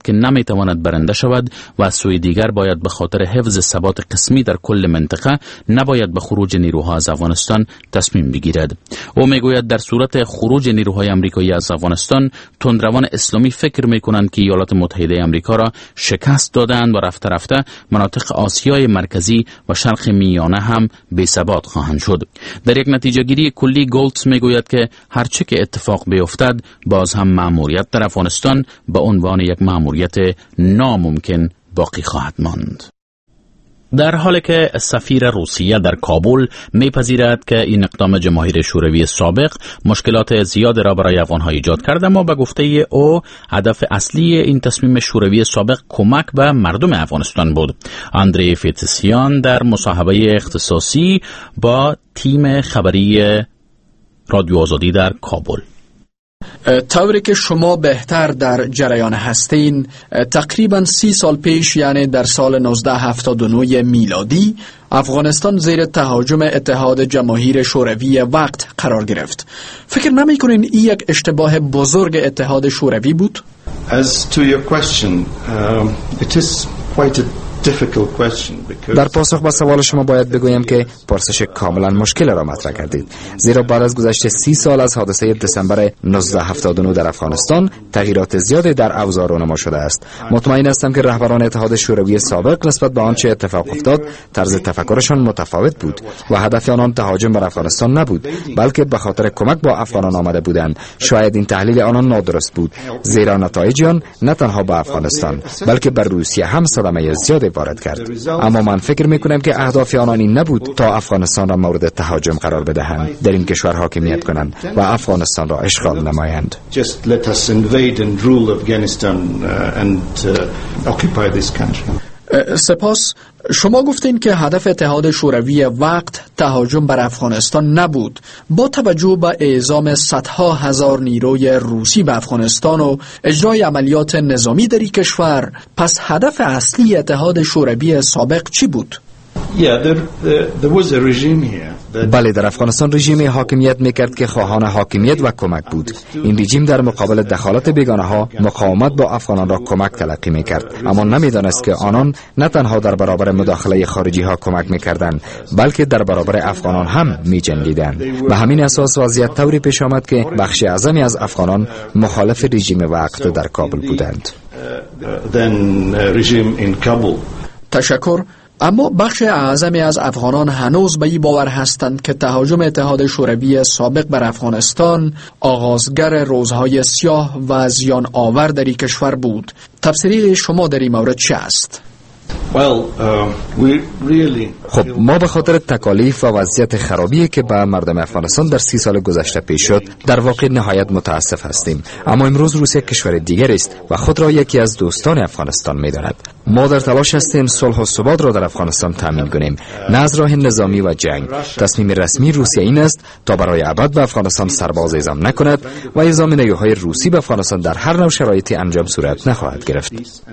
نمی تواند برنده شود و از سوی دیگر باید به خاطر حفظ ثبات قسمی در کل منطقه نباید به خروج نیروها از افغانستان تصمیم بگیرد. او میگوید در صورت خروج نیروهای آمریکایی از افغانستان، تندروان اسلامی فکر میکنند که ایالات متحده آمریکا را شکست دادند و رفته رفته مناطق آسیای مرکزی و شرق میانه هم بی ثبات خواهند شد. در یک نتیجه گیری کلی گولتز میگوید که هرچه که اتفاق بیفتد، باز هم مأموریت در افغانستان به عنوان یک مأموریت ناممکن باقی خواهد ماند. در حالی که سفیر روسیه در کابل میپذیرد که این اقدام جماهیر شوروی سابق مشکلات زیاد را برای افغانها ایجاد کرده، اما به گفته او هدف اصلی این تصمیم شوروی سابق کمک به مردم افغانستان بود. اندری فیتسیان در مصاحبه اختصاصی با تیم خبری رادیو آزادی در کابل: طوری که شما بهتر در جریان هستین، تقریبا سی سال پیش، یعنی در سال نوزده هفتاد و نه میلادی، افغانستان زیر تهاجم اتحاد جماهیر شوروی وقت قرار گرفت. فکر نمی کنین این یک اشتباه بزرگ اتحاد شوروی بود؟ As to your question, um, it is quite a در پاسخ به سوال شما باید بگویم که پرسش کاملا مشکل را مطرح کردید، زیرا بعد از گذشت سی سال از حادثه دسامبر نوزده هفتاد و نه در افغانستان تغییرات زیادی در اوضاع رونما شده است. مطمئن هستم که رهبران اتحاد شوروی سابق نسبت به آنچه اتفاق افتاد طرز تفکرشان متفاوت بود و هدف آنان تهاجم بر افغانستان نبود، بلکه به خاطر کمک با افغانان آمده بودند. شاید این تحلیل آنان نادرست بود، زیرا نتایج آن نه تنها به افغانستان بلکه بر روسیه هم صدمه زیادی وارد کرد. اما من فکر میکنم که اهداف آنان این نبود تا افغانستان را مورد تهاجم قرار بدهند، در این کشور حاکمیت کنند و افغانستان را اشغال نمایند. سپاس. شما گفتین که هدف اتحاد شوروی وقت تهاجم بر افغانستان نبود. با توجه به اعزام صدها هزار نیروی روسی به افغانستان و اجرای عملیات نظامی در این کشور، پس هدف اصلی اتحاد شوروی سابق چی بود؟ بله، در افغانستان رژیمی حاکمیت میکرد که خواهان حاکمیت و کمک بود. این رژیم در مقابل دخالت بیگانه ها مقاومت با افغانان را کمک تلقی میکرد، اما نمیدانست که آنان نه تنها در برابر مداخله خارجی ها کمک میکردند، بلکه در برابر افغانان هم میجنگیدند. به همین اساس وضعیت طوری پیش آمد که بخش اعظمی از افغانان مخالف رژیم وقت در کابل بودند. تشکر. اما بخش اعظمی از افغانان هنوز به این باور هستند که تهاجم اتحاد شوروی سابق بر افغانستان آغازگر روزهای سیاه و زیان آور در این کشور بود. تفسیر شما در این مورد چه است؟ خب ما به خاطر تکالیف و وضعیت خرابی که به مردم افغانستان در سی سال گذشته پیش شد در واقع نهایت متاسف هستیم. اما امروز روسیه کشور دیگر است و خود را یکی از دوستان افغانستان می داند. ما در تلاش هستیم صلح و ثبات را در افغانستان تامین کنیم، نه از راه نظامی و جنگ. تصمیم رسمی روسیه این است تا برای ابد به افغانستان سرباز اعزام نکند و اعزام نیروهای روسی به افغانستان در هر نوع شرایطی انجام صورت نخواهد گرفت.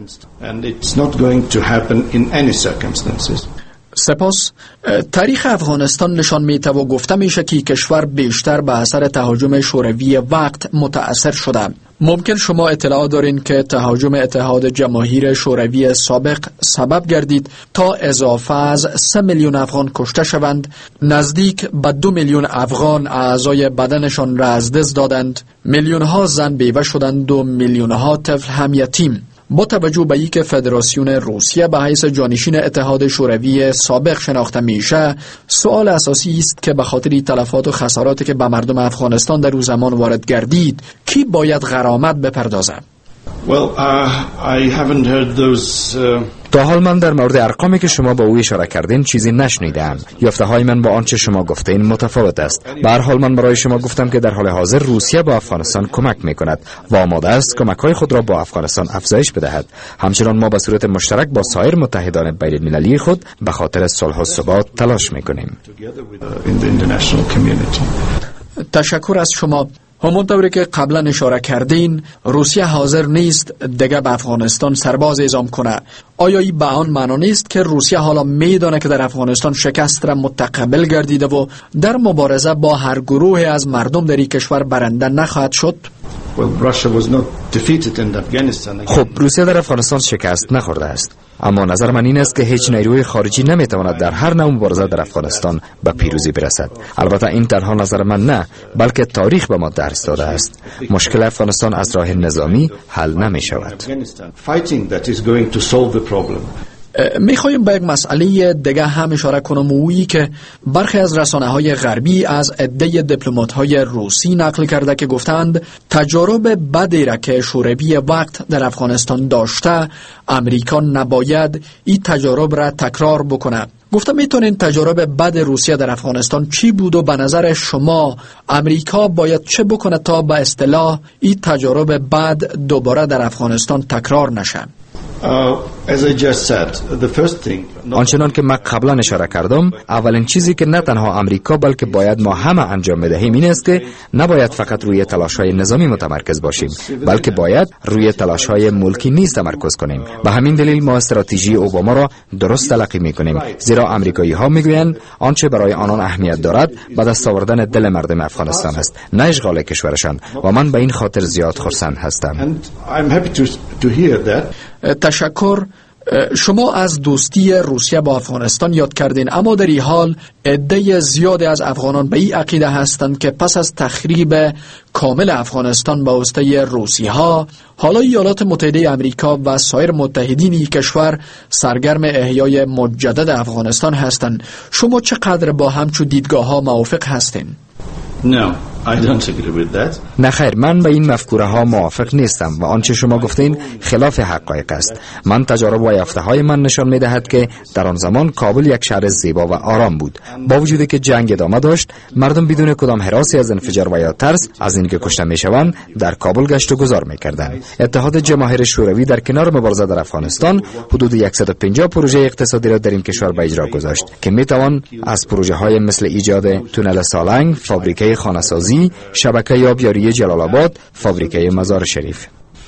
سپاس. تاریخ افغانستان نشان میده و گفته میشه که کشور بیشتر به اثر تهاجم شوروی وقت متأثر شده. ممکن شما اطلاع دارین که تهاجم اتحاد جماهیر شوروی سابق سبب گردید تا اضافه از سه میلیون افغان کشته شوند، نزدیک به دو میلیون افغان اعضای بدنشان را از دست دادند، میلیون ها زن بیوه شدند و میلیون ها طفل هم یتیم. با توجه به اینکه فدراسیون روسیه به حیث جانشین اتحاد شوروی سابق شناخته میشه، سوال اساسی است که به خاطر تلفات و خساراتی که به مردم افغانستان در اون زمان وارد گردید، کی باید غرامت بپردازه؟ Well, uh, I haven't heard those, uh... تا حال من در مورد ارقامی که شما با او اشاره کردین چیزی نشنیدم. یافته های من با آنچه شما گفتین متفاوت است. به هر حال من برای شما گفتم که در حال حاضر روسیه با افغانستان کمک میکند و آماده است کمک های خود را با افغانستان افزایش بدهد. همچنان ما به صورت مشترک با سایر متحدان بین المللی خود به خاطر صلح و ثبات تلاش میکنیم. تشکر از شما. همونطوری که قبلا اشاره کردین، روسیه حاضر نیست دیگه به افغانستان سرباز اعزام کنه. آیا این به آن معنا نیست که روسیه حالا میدانه که در افغانستان شکست را متقبل گردیده و در مبارزه با هر گروه از مردم در این کشور برنده نخواهد شد؟ خب روسیه در افغانستان شکست نخورده است، اما نظر من این است که هیچ نیروی خارجی نمیتواند در هر نوع مبارزه در افغانستان به پیروزی برسد. البته این تنها نظر من نه، بلکه تاریخ به ما درس داده است. مشکل افغانستان از راه نظامی حل نمی شود. میخوایم به یک مسئله دیگه هم اشاره کنم، اویی که برخی از رسانه‌های غربی از عده دیپلمات‌های روسی نقل کرده که گفتند تجارب بدی را که شوروی وقت در افغانستان داشته، امریکا نباید این تجارب را تکرار بکنه. گفتم میتونین تجارب بد روسیه در افغانستان چی بود و به نظر شما امریکا باید چه بکنه تا به اصطلاح این تجارب بد دوباره در افغانستان تکرار نشه؟ آنچنان که من قبلا اشاره کردم، اولین چیزی که نه تنها امریکا بلکه باید ما همه انجام بدهیم این است که نباید فقط روی تلاش‌های نظامی متمرکز باشیم، بلکه باید روی تلاش‌های ملکی نیز تمرکز کنیم. به همین دلیل ما استراتژی اوباما را درست تلقی می‌کنیم، زیرا آمریکایی‌ها می‌گویند آنچه برای آنان اهمیت دارد به دست آوردن دل مردم افغانستان است، نه اشغال کشورشان، و من به این خاطر زیاد خرسند هستم. تشکر. شما از دوستی روسیه با افغانستان یاد کردین، اما در این حال عده زیادی از افغانان به این عقیده هستند که پس از تخریب کامل افغانستان به واسطه روسی‌ها، حالا ایالات متحده آمریکا و سایر متحدین این کشور سرگرم احیای مجدد افغانستان هستند. شما چقدر با همچون دیدگاه‌ها موافق هستین؟ No, I don't agree with that. نه خیر، من به این مفکوره ها موافق نیستم و آنچه شما گفتین خلاف حقایق است. من تجارب و یافته های من نشان می دهد که در آن زمان کابل یک شهر زیبا و آرام بود. با وجودی که جنگ ادامه داشت، مردم بدون کدام هراسی از انفجار و یا ترس از اینکه کشته می شوند در کابل گشت و گذار می کردند. اتحاد جماهیر شوروی در کنار مبارزه در افغانستان حدود صد و پنجاه پروژه اقتصادی را در این کشور به اجرا گذاشت که می توان از پروژه های مثل ایجاد تونل سالنگ، فابریکه خانه‌سازی، شبکه آبیاری جلال آباد، فابریکه مزار شریف.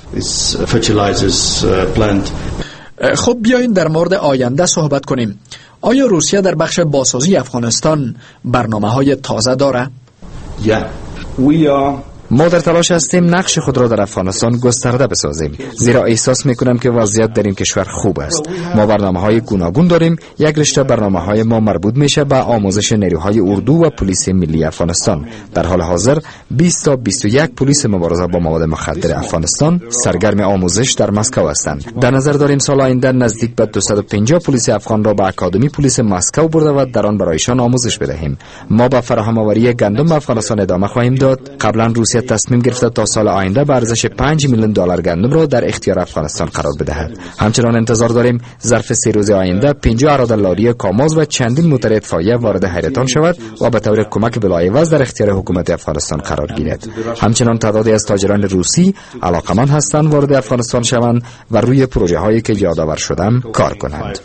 خب بیایید در مورد آینده صحبت کنیم. آیا روسیه در بخش بازسازی افغانستان برنامه‌های تازه داره؟ Yeah. We are ما در تلاش هستیم نقش خود را در افغانستان گسترده بسازیم، زیرا احساس میکنم که وضعیت در این کشور خوب است. ما برنامه‌های گوناگون داریم. یک رشته برنامه‌های ما مربوط میشه به آموزش نیروهای اردو و پلیس ملی افغانستان. در حال حاضر بیست تا بیست و یک پلیس مبارزه با مواد مخدر افغانستان سرگرم آموزش در مسکو هستند. در نظر داریم سال آینده نزدیک به دویست و پنجاه پلیس افغان را به اکادمی پلیس مسکو برده و در آن برایشان آموزش بدهیم. ما با فراهم آوری گندم به افغانستان ادامه خواهیم داد. قبلا روسیه تصمیم گرفته تا سال آینده به ارزش پنج میلیون دلار گندم را در اختیار افغانستان قرار بدهد. همچنان انتظار داریم ظرف سه روز آینده پنجاه اراده لاری کاماز و چندین موتر اطفائیه وارد حیرتان شود و به طور کمک بلایوز در اختیار حکومت افغانستان قرار گیرد. همچنان تعدادی از تاجران روسی علاقمند هستند وارد افغانستان شوند و روی پروژه هایی که یادآور شدم کار کنند.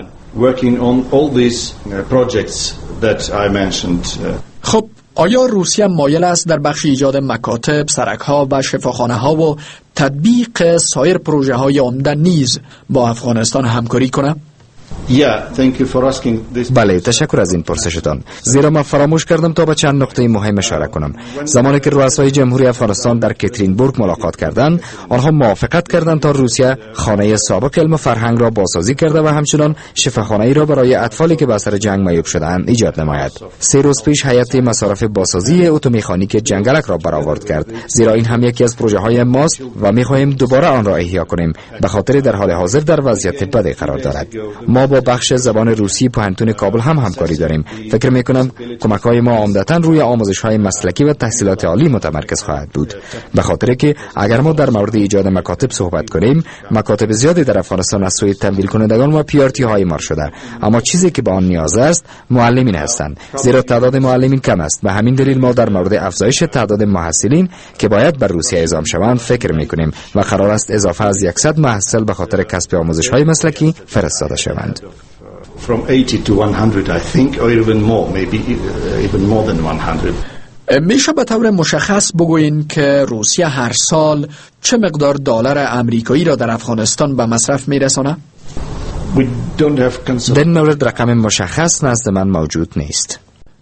خب آیا روسیه مایل است در بخش ایجاد مکاتب، سرک‌ها و شفاخانه‌ها و تطبیق سایر پروژه‌های عمده نیز با افغانستان همکاری کند؟ بله، تشکر از این پرسشتان، زیرا من فراموش کردم تا به چند نقطه مهم اشاره کنم. زمانی که رؤسای جمهوری افغانستان در کاترینبورگ ملاقات کردند، آنها موافقت کردند تا روسیه خانه سابق علم و فرهنگ را بازسازی کرده و همچنان شفاخانه‌ای را برای اطفالی که به اثر جنگ معیوب شده‌اند ایجاد نماید. سه روز پیش هیئت مصارف بازسازی اتومکانیک جنگلک را برآورد کرد، زیرا این هم یکی از پروژه‌های ماست و می‌خواهیم دوباره آن را احیا کنیم، به خاطر در حال حاضر در وضعیت بدی قرار دارد. ما با بخش زبان روسی پوهنتون کابل هم همکاری داریم. فکر میکنم کمک‌های ما عمدتاً روی آموزش‌های مسلکی و تحصیلات عالی متمرکز خواهد بود، به خاطر که اگر ما در مورد ایجاد مکاتب صحبت کنیم، مکاتب زیادی در افغانستان از سوی تمویل کنندگان و پی آر تی های مار شده، اما چیزی که به آن نیاز است معلمین هستند، زیرا تعداد معلمین کم است. به همین دلیل ما در مورد افزایش تعداد محصلین که باید بر روسیه اعزام شوند فکر میکنیم و قرار است اضافه از صد محصل به خاطر کسب آموزش‌های مسلکی فرستاده شوند. From eighty to one hundred, I think, or even more, maybe even more than one hundred. میشه به طور مشخص بگوین که روسیه هر سال چه مقدار دلار آمریکایی را در افغانستان به مصرف میرسانه؟ در این مورد رقم مشخص نزد من موجود نیست.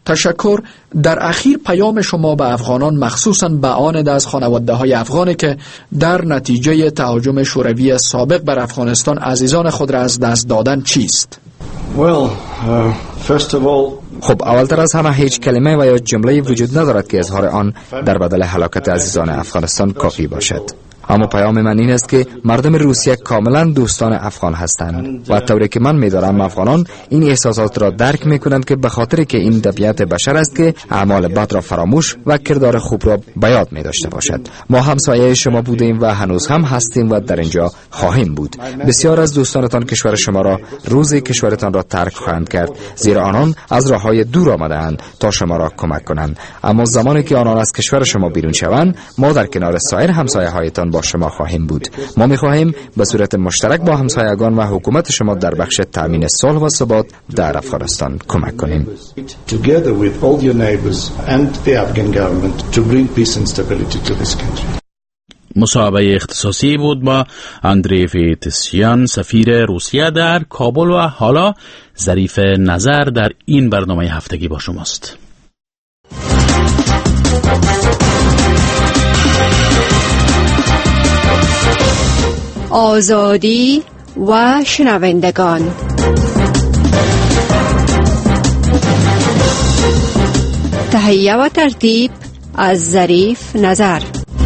تشکر. در اخیر پیام شما به افغانان مخصوصاً به آن از خانواده های افغانی که در نتیجه تهاجم شوروی سابق بر افغانستان عزیزان خود را از دست دادن چیست؟ Well, uh, first of all خب اولتر از همه هیچ کلمه و یا جمله وجود ندارد که اظهار آن در بدل هلاکت عزیزان افغانستان کافی باشد. اما پیام من این است که مردم روسیه کاملا دوستان افغان هستند و طوری که من می‌دارم افغانان این احساسات را درک می‌کنند که به خاطر که این طبیعت بشر است که اعمال بد را فراموش و کردار خوب را به یاد می‌داشته باشد. ما همسایه شما بودیم و هنوز هم هستیم و در اینجا خواهیم بود. بسیار از دوستانتان کشور شما را روزی کشورتان را ترک خواهند کرد، زیرا آنان از راه‌های دور آمده‌اند تا شما را کمک کنند. اما زمانی که آنان از کشور شما بیرون شوند، ما در کنار سایر همسایه‌هایتان با شما خواهیم بود. ما می‌خواهیم به صورت مشترک با همسایگان و حکومت شما در بخش تامین صلح و ثبات در افغانستان کمک کنیم. together with all your neighbors and the Afghan government to bring peace and stability to this country. مصاحبه اختصاصی بود با اندری فیتسیان سفیر روسیه در کابل و حالا ظریف نظر در این برنامه هفتگی با شماست. آزادی و شنوندگان. تهیه و ترتیب از ظریف نظر.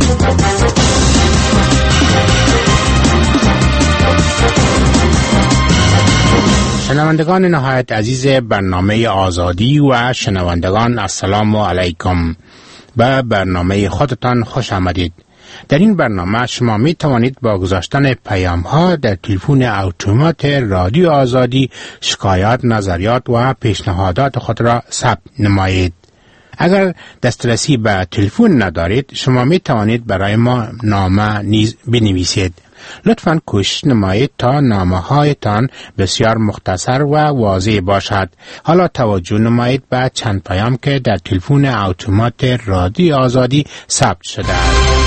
شنوندگان نهایت عزیز برنامه آزادی و شنوندگان، السلام علیکم. به برنامه خودتان خوش آمدید. در این برنامه شما می توانید با گذاشتن پیام ها در تلفن اتومات رادیو آزادی شکایات، نظریات و پیشنهادات خود را ثبت نمایید. اگر دسترسی به تلفن ندارید، شما می توانید برای ما نامه نیز بنویسید. لطفاً کوشش نمایید تا نامه هایتان بسیار مختصر و واضح باشد. حالا توجه نمایید به چند پیام که در تلفن اتومات رادیو آزادی ثبت شده است.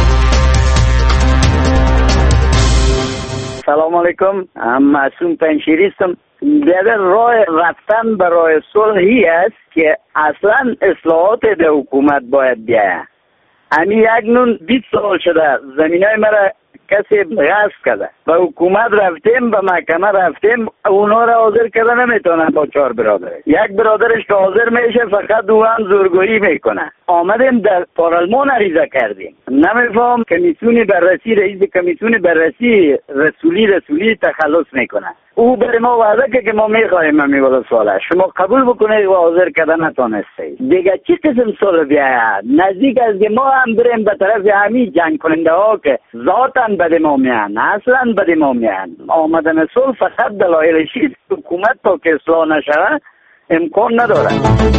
سلام علیکم، معصوم پنشیری هستم. دیگر راه رفتن برای صلحی است که اصلا اصلاحات در حکومت باید بیاید. همین یک نون بیست سال شده زمینای مرا کسی غصب کرده، به حکومت رفتیم، به محکمه رفتیم، اونا را حاضر کرده نمیتونن با چهار برادر. یک برادرش که حاضر میشه فقط او هم زورگویی میکنه. آمدیم در پارلمان عریضه کردیم، نمیفهم کمیسیون بررسی، رئیس کمیسیون بررسی رسولی رسولی تخلص میکنه. او بر ما وعده که ما میخواهیم همین والا ساله شما قبول بکنید و حاضر کردن نتونستید. دیگه چی قسم سال بیاید؟ نزدیک از ما هم بریم به طرف همین جنگ کننده ها که ذاتاً بد ما میان، اصلا بد ما میان. آمدن صلح فقط دلایل چیست؟ حکومت تا که اصلاح نشه امکان نداره.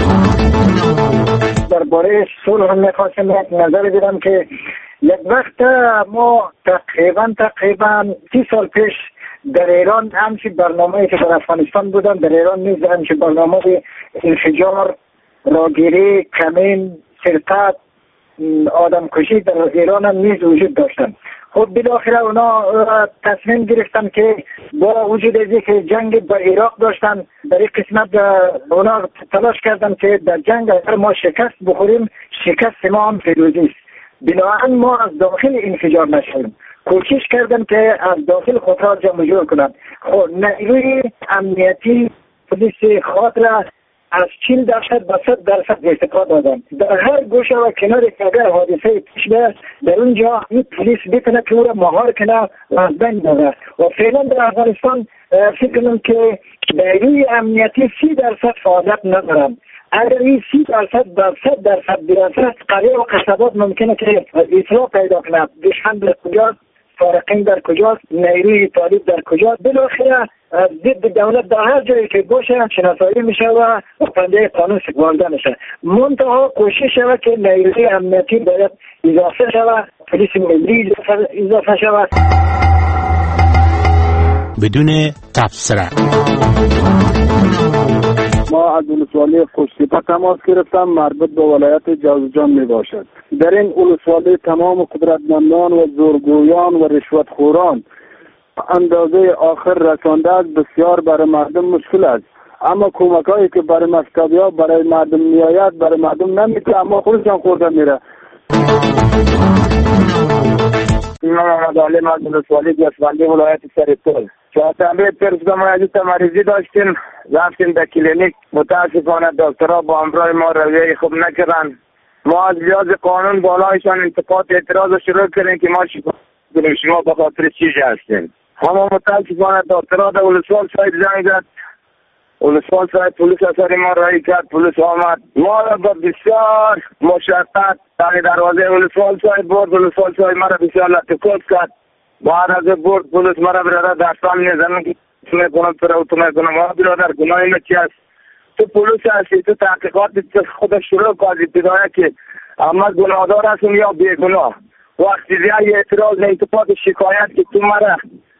درباره صلح میخواستم یک نظر بدم که یک وقت ما تقریبا تقریبا سی سال پیش در ایران همچی برنامه‌ای که در افغانستان بودن، در ایران نیز همچی برنامه انفجار، راگیری، کمین، سرقت، آدم کشی در ایران هم نیز وجود داشتن. خب بالاخره اونا تصمیم گرفتن که با وجود از که جنگ با عراق داشتن، در این قسمت اونا تلاش کردن که در جنگ اگر ما شکست بخوریم، شکست ما هم پیروزی است. بنابراین ما از داخل انفجار نشویم. کوشش کردن که از داخل خود را جمع جور کنند. خب نیروی امنیتی پلیس خاطر از چهل درصد به صد درصد استفاده دادن. در هر گوشه و کناری که اگر حادثه پیش بیاد در اونجا این پلیس بتونه که او را مهار کنه و از بین ببره. و فعلا در افغانستان فکر کنم که نیروی امنیتی سی درصد فعالیت ندارن. اگر این سی درصد در صد درصد برسه، قریه و قصبات ممکنه که اطلاع پیدا کنه دشمن در کجاست، فارقین در کجاست، نیروی طالب در کجاست. بالاخره ضد دولت در هر جایی که باشه شناسایی میشه و پنجه قانون سپرده میشه. منتها کوشش شود که نیروی امنیتی باید اضافه شود، پلیس ملی اضافه شود. بدون تبصره ما از ولسوالی خوشتیپه تماس گرفتم، مربوط به ولایت جوزجان می باشد. در این ولسوالی تمام قدرتمندان و زورگویان و رشوتخوران اندازه آخر رسانده است. بسیار برای مردم مشکل است. اما کمک هایی که برای مکتبی ها برای مردم میآید برای مردم نمیده، اما خودشان خورده میره. اینا محمد عالم از ولسوالی گسفندی ولایت سرپل. چهارشنبه پیروز ما از مریضی داشتیم، رفتیم به کلینیک. متاسفانه دکترها با همراه ما رویه خوب نکردن. ما از لحاظ قانون بالایشان انتقاد اعتراض شروع کردیم که ما شکایت شما به خاطر چیز هستیم. اما متاسفانه دکترها در ولسوال صاحب زنگ زد، ولسوال صاحب پلیس اثر ما رایی کرد، پلیس آمد ما را با بسیار مشقت در دروازه ولسوال صاحب برد. ولسوال صاحب ما را بسیار لطفت کرد. بعد از برد پلیس ما را برادر دستان میزنن که تو میکنم تو را تو میکنم. ما برادر گناه اینه چی است؟ تو پلیس هستی، تو تحقیقات خود شروع کردی ابتدایی که اما گناهدار هستم یا بیگناه. وقتی دیگه اعتراض انتقاد شکایت که تو مرا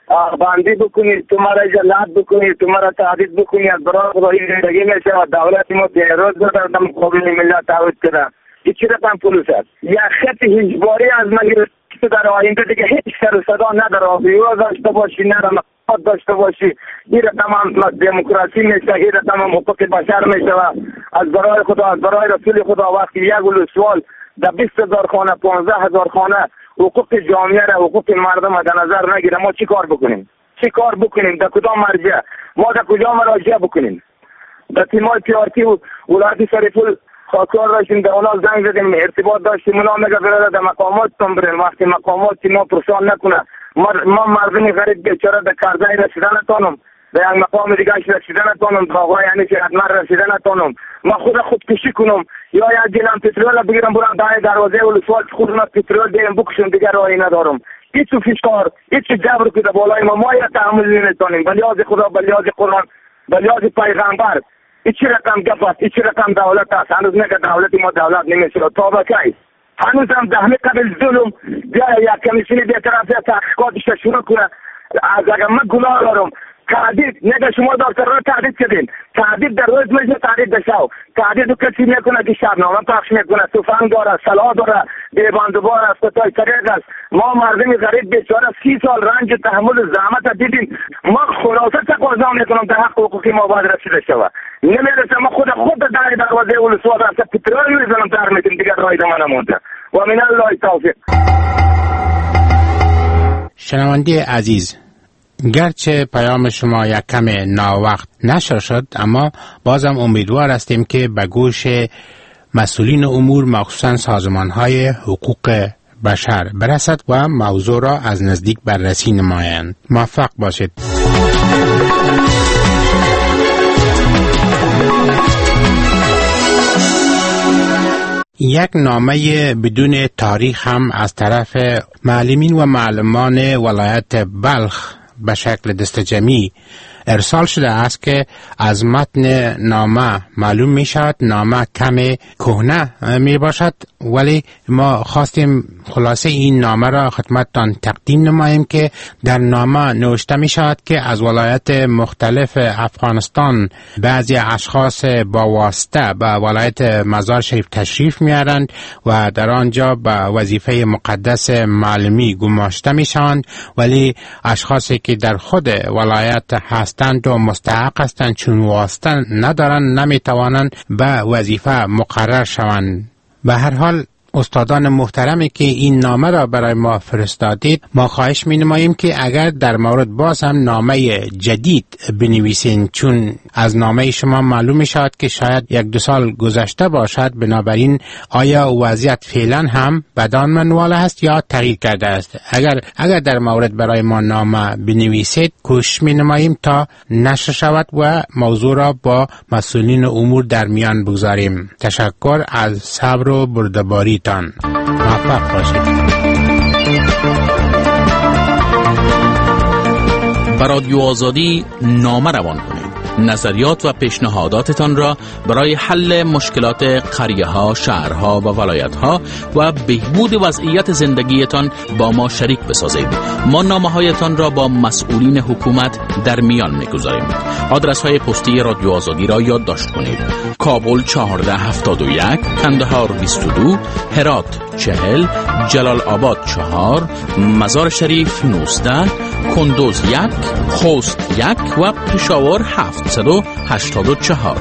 بندی بکنی، تو مرا جلاد بکنی، تو مرا تهدید بکنی، از برای خدا این زندگی میشه و دولت ما دیروز دادن در مقابل ملت تعهد کرده. این چی رقم پلیس است؟ یا خط اجباری از من گرفته در آینده دیگه هیچ سر و صدا نداره. بیرو داشته باشی، نه مقصد داشته باشی. این رقم هم دموکراسی میشه، این رقم هم حقوق بشر میشه و از برای خدا، از برای رسول خدا وقتی یک ولسوال در بیست هزار خانه، پانزده هزار خانه حقوق جامعه را، حقوق مردم در نظر نگیره، ما چی کار بکنیم؟ چی کار بکنیم؟ در کدام مرجع؟ ما در کجا مراجعه بکنیم؟ در تیمای پیارتی و ولایت سرپل خاکار داشتیم، در اونا زنگ زدیم، ارتباط داشتیم، اونا میگه برادر در مقامات تون برین. وقتی مقامات ما پرسان نکنه، ما مردم غریب بیچاره در کرزای رسیدن نتونم، به یک مقام دیگه رسیدن نتونم، به آقای یعنی که حتما رسیدن نتونم، ما خود خودکشی کنم یا یک گیلم پترول بگیرم برم دای دروازه ولسوال خودم پترول دیم بکشم، دیگه راهی ندارم. هیچ فشار، هیچ جبر که در بالای ما ما یا تحمل نمیتونیم. به لحاظ خدا، به لحاظ قرآن، به لحاظ پیغمبر هیچ رقم گفت، هیچ رقم دولت است. هنوز میگه دولت ما دولت نمیشه. تا به کی؟ هنوز هم دهمه قبل ظلم بیا یک کمیسیون بی‌طرفه تحقیقاتش شروع کنه. از اگر من گناه دارم تعدید نگه شما دکتر را تعدید کردین، تعدید در روز میشه، تعدید در شب. تعدید کسی میکنه که شبنامه پخش میکنه، تفنگ داره، سلاح داره، بیباندوبار است، فتای طریق است. ما مردم غریب بیچاره سی سال رنج تحمل زحمت دیدیم. ما خلاصه تقاضا میکنم در حق حقوقی ما باید رسیده شود. نمیرسه ما خود خود در دروازه ولسوالی رفته پترول میزنم در میتونم، دیگر راهی من نمونده. و من الله توفیق. شنونده عزیز، گرچه پیام شما یک کم ناوقت نشر شد، اما بازم امیدوار هستیم که به گوش مسئولین امور، مخصوصا سازمان‌های حقوق بشر برسد و موضوع را از نزدیک بررسی نمایند. موفق باشید. یک نامه بدون تاریخ هم از طرف معلمین و معلمان ولایت بلخ به شکل دست جمعی ارسال شده است که از متن نامه معلوم می شود نامه کم کهنه می باشد، ولی ما خواستیم خلاصه این نامه را خدمتتان تقدیم نماییم که در نامه نوشته می شود که از ولایت مختلف افغانستان بعضی اشخاص با واسطه به ولایت مزار شریف تشریف میارند و در آنجا به وظیفه مقدس معلمی گماشته می شوند، ولی اشخاصی که در خود ولایت هستند و مستحق هستند چون واسطه ندارند نمی توانند به وظیفه مقرر شوند. به هر حال استادان محترمی که این نامه را برای ما فرستادید، ما خواهش می نماییم که اگر در مورد باز هم نامه جدید بنویسین، چون از نامه شما معلوم می شود که شاید یک دو سال گذشته باشد. بنابراین آیا وضعیت فعلا هم بدان منوال هست یا تغییر کرده است؟ اگر اگر در مورد برای ما نامه بنویسید، کوشش می نماییم تا نشر شود و موضوع را با مسئولین امور در میان بگذاریم. تشکر از صبر و بردباری تان. موفق باشید. به رادیو آزادی نامه روان کنید. نظریات و پیشنهاداتتان را برای حل مشکلات قریه‌ها، شهرها و ولایت‌ها و بهبود وضعیت زندگیتان با ما شریک بسازید. ما نامه‌هایتان را با مسئولین حکومت در میان می‌گذاریم. آدرس‌های پستی رادیو آزادی را یادداشت کنید: کابل چهارده هفتاد و یک، کندهار بیست و دو، هرات چهل، جلال آباد چهار، مزار شریف نوزده، کندوز یک، خوست یک و پشاور هفتصد و هشتاد و چهار.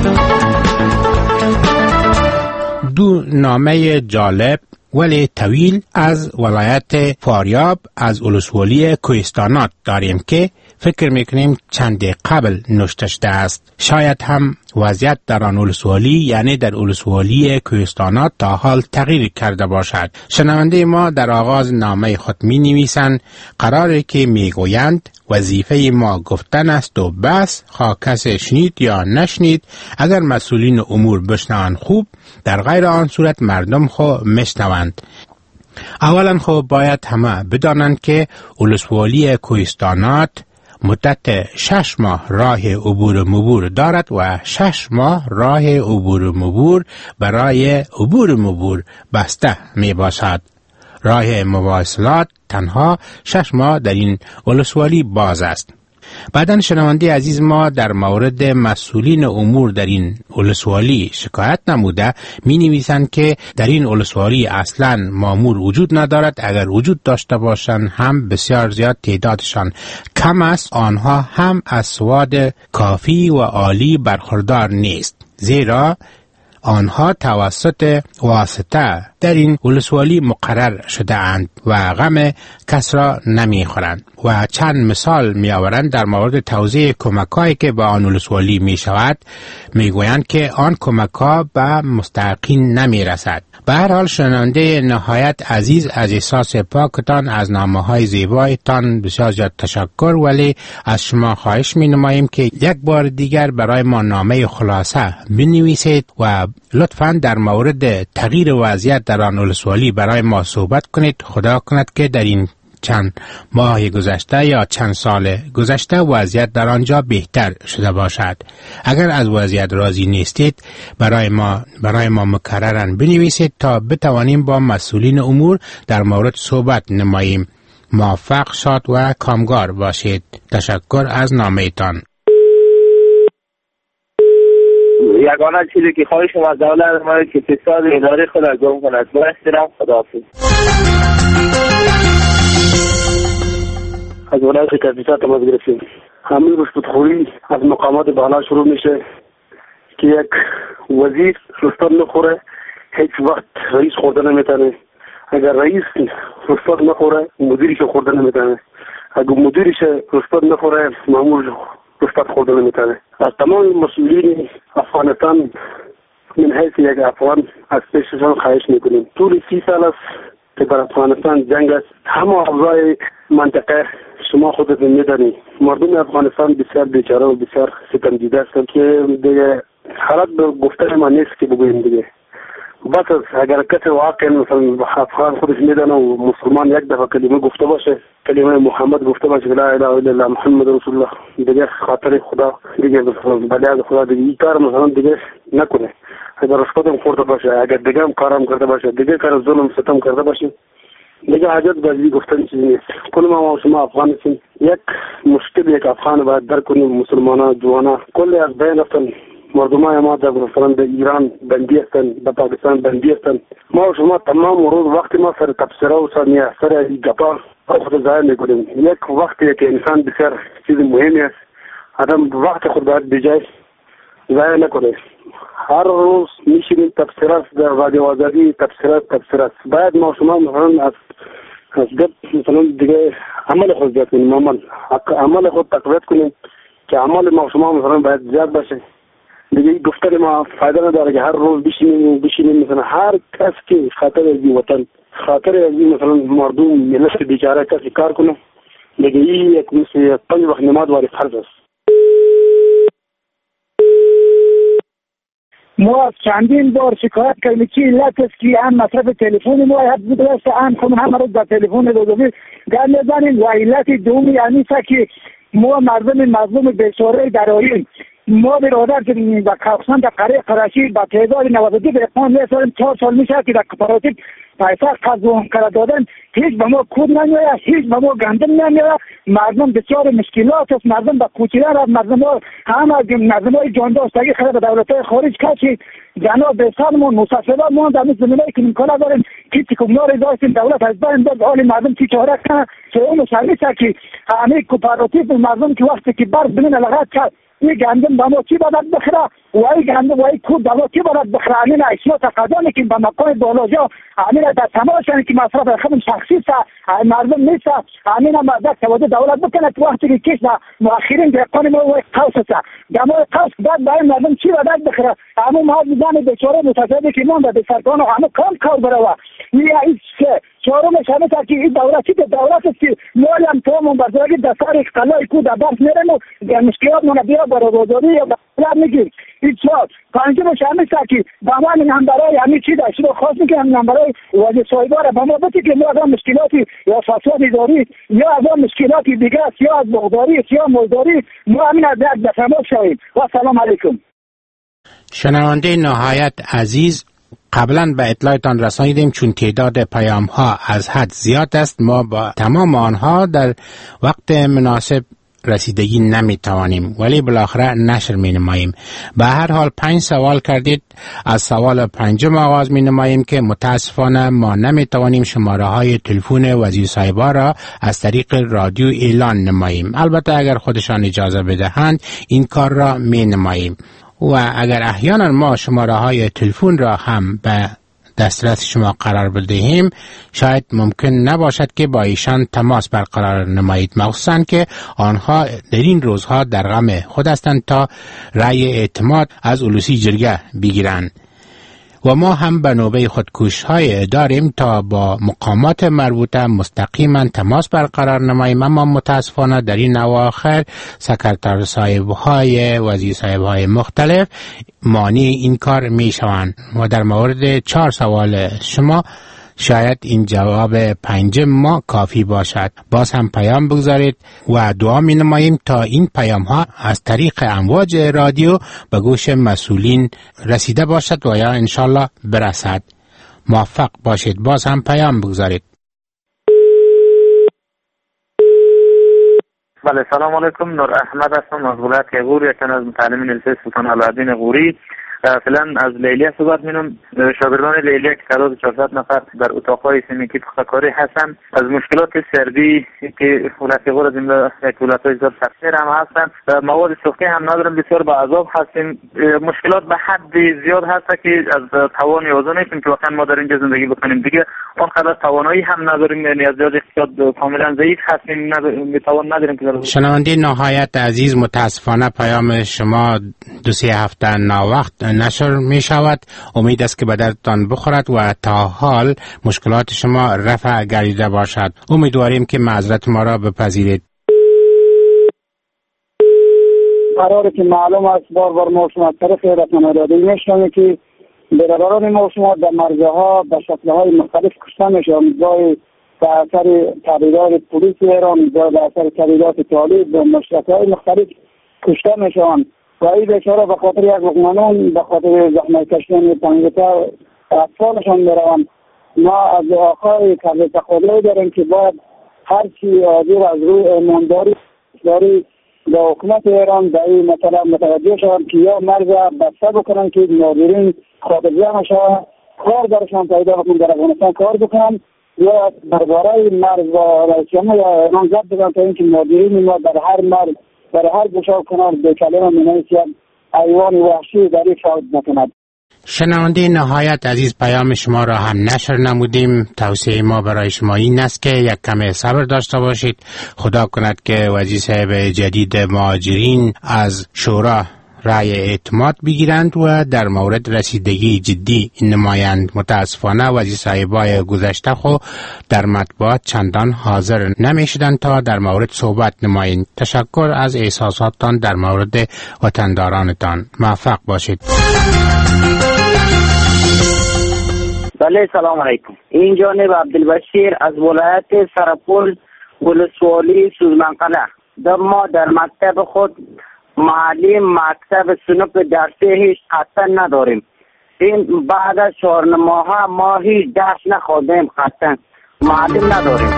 دو نامه جالب ولی طویل از ولایت فاریاب از ولسوالی کوهستانات داریم که فکر میکنیم چند قبل نوشته شده است. شاید هم وضعیت در آن ولسوالی یعنی در ولسوالی کوهستانات تا حال تغییر کرده باشد. شنونده ما در آغاز نامه خود می نویسند قراره که می گویند وظیفه ما گفتن است و بس، خواه کسی شنید یا نشنید. اگر مسئولین امور بشنوند خوب، در غیر آن صورت مردم خو مشنوند. اولا خو باید همه بدانند که ولسوالی کوهستانات مدت شش ماه راه عبور مبور دارد و شش ماه راه عبور مبور برای عبور مبور بسته می باشد. راه مواصلات تنها شش ماه در این ولسوالی باز است. بعدن شنونده عزیز ما در مورد مسئولین امور در این ولسوالی شکایت نموده می نویسند که در این ولسوالی اصلا مامور وجود ندارد. اگر وجود داشته باشند هم بسیار زیاد تعدادشان کم است. آنها هم از سواد کافی و عالی برخوردار نیست، زیرا آنها توسط واسطه در این ولسوالی مقرر شده اند و غم کس را نمی خورند. و چند مثال می آورند در مورد توزیع کمک‌هایی که به آن ولسوالی می شود. می گویند که آن کمک‌ها به مستحقین نمی رسد. به هر حال شنونده نهایت عزیز، از احساس پاکتان، از نامه‌های زیبایتان بسیار زیاد تشکر، ولی از شما خواهش می نماییم که یک بار دیگر برای ما نامه خلاصه بنویسید و لطفاً در مورد تغییر وضعیت در آن ولسوالی برای ما صحبت کنید. خدا کند که در این چند ماه گذشته یا چند سال گذشته وضعیت در آنجا بهتر شده باشد. اگر از وضعیت راضی نیستید برای ما برای ما مکررن بنویسید تا بتوانیم با مسئولین امور در مورد صحبت نماییم. موفق شاد و کامگار باشید. تشکر از نامه‌تان. یگانه چیزی که خواهشم از دولت ما که فساد اداره خود را گم کند. با احترام، خداحافظ. از ولایت کپیسا تماس گرفتیم. همین رشوتخوری از مقامات بالا شروع میشه که یک وزیر رشوت نخوره هیچ وقت رئیس خورده نمیتونه. اگر رئیس رشوت نخوره مدیرش خورده نمیتونه. اگر مدیرش رشوت نخوره مامور رشوت خورده نمیتونه. از تمام مسئولین افغانستان من حیث یک افغان از پیششان خواهش میکنیم. طول سی سال است که در افغانستان جنگ است. همه اوضاع منطقه شما خودتون میدانید. مردم افغانستان بسیار بیچاره و بسیار ستم دیده هستند که دیگه حالت به گفتن ما نیست که بگوییم دیگه. بس اگر کسی واقعا مثلا افغان خودش میدانه و مسلمان یک دفعه کلمه گفته باشه، کلمه محمد گفته باشه لا اله الا الله محمد رسول الله، دیگه خاطر خدا دیگه بلاد خدا دیگه این کار مثلا دیگه نکنه. اگر رشوتم خورده باشه، اگر دیگه هم کارم کرده باشه، دیگه کار ظلم ستم کرده باشه، دیگه حاجت بازی گفتن چیزی نیست. کل ما و شما افغان هستیم. یک مشکل یک افغان باید در کنیم. مسلمانا جوانا کل از بین هستن. مردمای ما در مثلا در ایران بندی هستن، در پاکستان بندی هستن. ما و شما تمام روز وقتی ما سر تبصره و ثانیه سر این گپا خود ضایع میکنیم. یک وقتی که انسان بسیار چیز مهمی است، آدم وقت خود باید بجای ضایع نکنه. هر روز میشینیم تبصرات در رادیو آزادی، تبصرات تبصرات. باید ما شما مثلا از از گپ مثلا دیگه عمل خود زیاد کنیم. عمل عمل خود تقویت کنیم که عمل ما شما مثلا باید زیاد باشه. دیگه گفتن ما فایده نداره که هر روز بشینیم و بشینیم. مثلا هر کس که خاطر از این وطن، خاطر از این مثلا مردم ملت بیچاره کسی کار کنه، دیگه این یک مثل پنج وقت نماز واری فرض است. ما چندین بار شکایت کردیم که علت است که هم مصرف تلفن ما حد بوده است، هم خون هم رو در تلفن دومی گرد نزنیم. و علت دومی یعنی است که ما مردم مظلوم بیچاره دراییم ما برادر که در کاکسان در قریه قراشی با تعداد نود و دو به اقامت میرسیم، چهار سال میشه که در کپاراتیو پیسه قرض و کرده دادن، هیچ به ما کود نمیاد، هیچ به ما گندم نمیاد. مردم بسیار مشکلات است، مردم به کوچیدن است، مردم ها همه مردم های جانداشتگی خیلی به دولت های خارج کشی جناب بسانمون مسافران ما در زمینه که امکان داریم که تکمنار داشتیم دولت از بین داد حال مردم چی چاره کنه که اون شرمیسه که همه کوپاراتیو مردم که وقتی که برد بلین لغت کرد این گندم با ما چی باید بخره و این گندم و این کود با ما چی باید بخره. همین اشیا تقدانی که به مقام بالاجا همین در تماشانی که مصرف خودم شخصی سه مردم نیست، همین هم در توجه دولت بکنه که وقتی که کش در مؤخرین دقیقان ما و قوس سه در ما قوس باید باید مردم چی باید بخره. همون ما بزن بیچاره متصدی که من در سرکان و همه کام کار بروا این این سه چهارمش همه تا که این دولت چی دولت است که مالی هم تومون بزرگی در سر قلعه کود در درس میرن و در مشکلات من بیا برای روزانی یا برای میگیر. این چهار پنجمش همه تا که با من نمبرای همه چی در شروع خواست میکنم نمبرای وزیر صاحبار با ما بتی که ما از مشکلاتی یا فساد اداری یا از مشکلاتی دیگه است یا از بغداری یا مزداری ما همین از درک بفهمه شویم. و سلام علیکم. شنونده نهایت عزیز، قبلا به اطلاعتان رسانیدیم چون تعداد پیام ها از حد زیاد است ما با تمام آنها در وقت مناسب رسیدگی نمی توانیم، ولی بالاخره نشر می نماییم. به هر حال پنج سوال کردید، از سوال پنجم آغاز می نماییم که متاسفانه ما نمی توانیم شماره های تلفن وزیر صاحبا را از طریق رادیو اعلان نماییم. البته اگر خودشان اجازه بدهند این کار را می نماییم و اگر احیانا ما شماره های تلفن را هم به دسترس شما قرار بدهیم شاید ممکن نباشد که با ایشان تماس برقرار نمایید، مخصوصا که آنها در این روزها در غم خود هستند تا رأی اعتماد از اولوسی جرگه بگیرند و ما هم به نوبه خودکوش های داریم تا با مقامات مربوطه مستقیما تماس برقرار نماییم، اما متاسفانه در این اواخر سکرتر صاحب های وزیر صاحب های مختلف مانع این کار می شوند و در مورد چهار سوال شما شاید این جواب پنجم ما کافی باشد. باز هم پیام بگذارید و دعا می نماییم تا این پیام ها از طریق امواج رادیو به گوش مسئولین رسیده باشد و یا انشالله برسد. موفق باشید. باز هم پیام بگذارید. بله، سلام علیکم. نور احمد هستم از ولایت غور، یکن از متعلمین لیسه سلطان علالدین غوری. فعلا از لیلیه صحبت می‌کنم. شاگردان لیلیه که تعداد چهارصد نفر در اتاق‌های سیمیکی پخته‌کاری هستند. از مشکلات سردی که ولایت غور از این یک ولایت‌های زیاد سخت‌تر هم هستند. مواد سوختی هم نداریم، بسیار با عذاب هستیم. مشکلات به حد زیاد هست که از توان یازده نیستیم که واقعا ما در اینجا زندگی بکنیم. دیگه آنقدر توانایی هم نداریم، یعنی از زیاد اقتصاد کاملا ضعیف هستیم، میتوان نداریم که. شنونده نهایت عزیز، متاسفانه پیام شما دو سه هفته ناوقت نشر می شود. امید است که به دردتان بخورد و تا حال مشکلات شما رفع گردیده باشد. امیدواریم که معذرت ما را بپذیرید. قراره که معلوم است بار بار ما شما طرف رسانه رادیویی میشنویم که برادران ما شما در مرزه ها به شکل‌های مختلف کشته میشوند، گاهی به اثر تبعیضات پلیس ایران، گاهی به اثر تبعیضات طالب و مشرک‌های مختلف کشته میشوند و این بیچاره به خاطر یک لقمه به خاطر زحمت کشیدن تنگتر اطفالشان میروند. ما از آقای کرده تقاضی داریم که باید هرچی حاضر از روی ایمانداری داری به حکومت ایران به این مثلا متوجه شوند که یا مرز بسته بکنن که ناظرین خاطرجمع شوند، کار درشان پیدا بکنن، در افغانستان کار بکنن، یا درباره مرز و رئیسجمهور یا ایران ضبط بکنن تا اینکه ناظرین ما در هر مرز در هر گوشه کنار به کلمه مناسب ایوان وحشی در یک شاهد نکند. شنونده نهایت عزیز، پیام شما را هم نشر نمودیم. توصیه ما برای شما این است که یک کم صبر داشته باشید. خدا کند که وزیر صاحب جدید مهاجرین از شورا رأی اعتماد بگیرند و در مورد رسیدگی جدی نمایند. متاسفانه وزیر صاحبای گذشته خو در مطبوعات چندان حاضر نمیشدند تا در مورد صحبت نمایند. تشکر از احساساتتان در مورد وطندارانتان. موفق باشید. بله، سلام علیکم. این جانب عبدالبشیر از ولایت سرپل ولسوالی سوزمنقله. در ما در مکتب خود محلی مکتب صنف درسی هیچ قطعا نداریم. این بعد از چهار ماه ما هیچ درس نخوردیم، قطعا معلم نداریم.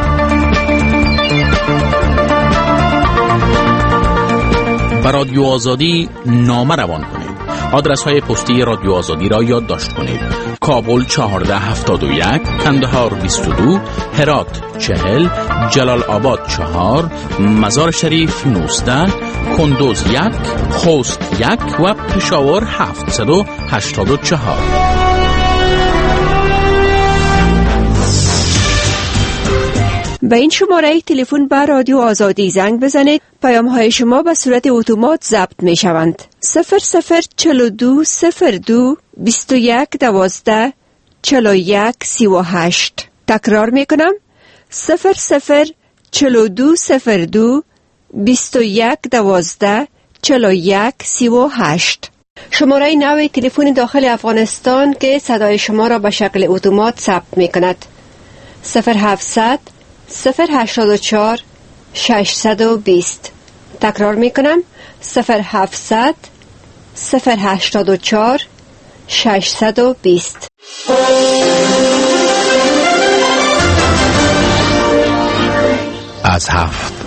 به رادیو آزادی نامه روان کنید. آدرس های پستی رادیو آزادی را یادداشت کنید: کابل چهارده هفتاد و یک، کندهار بیست و دو، هرات چهل، جلال آباد چهار، مزار شریف نوزده، کندوز یک، خوست یک و پشاور هفتصد و هشتاد و چهار. به این شماره تلفن به رادیو آزادی زنگ بزنید. پیام های شما به صورت اتومات ضبط می شوند. صفر صفر چلو دو صفر دو بیست و یک دوازده چلو یک سی و هشت. تکرار می کنم: صفر صفر چلو دو صفر دو بیست و یک دوازده چلو یک سی و هشت. شماره نوی تلفن داخل افغانستان که صدای شما را به شکل اتومات ثبت می کند: صفر هفتصد صفر هشتاد و چهار ششصد و بیست. تکرار می کنم: صفر هفتصد صفر هشتاد و چهار ششصد و بیست. از هفت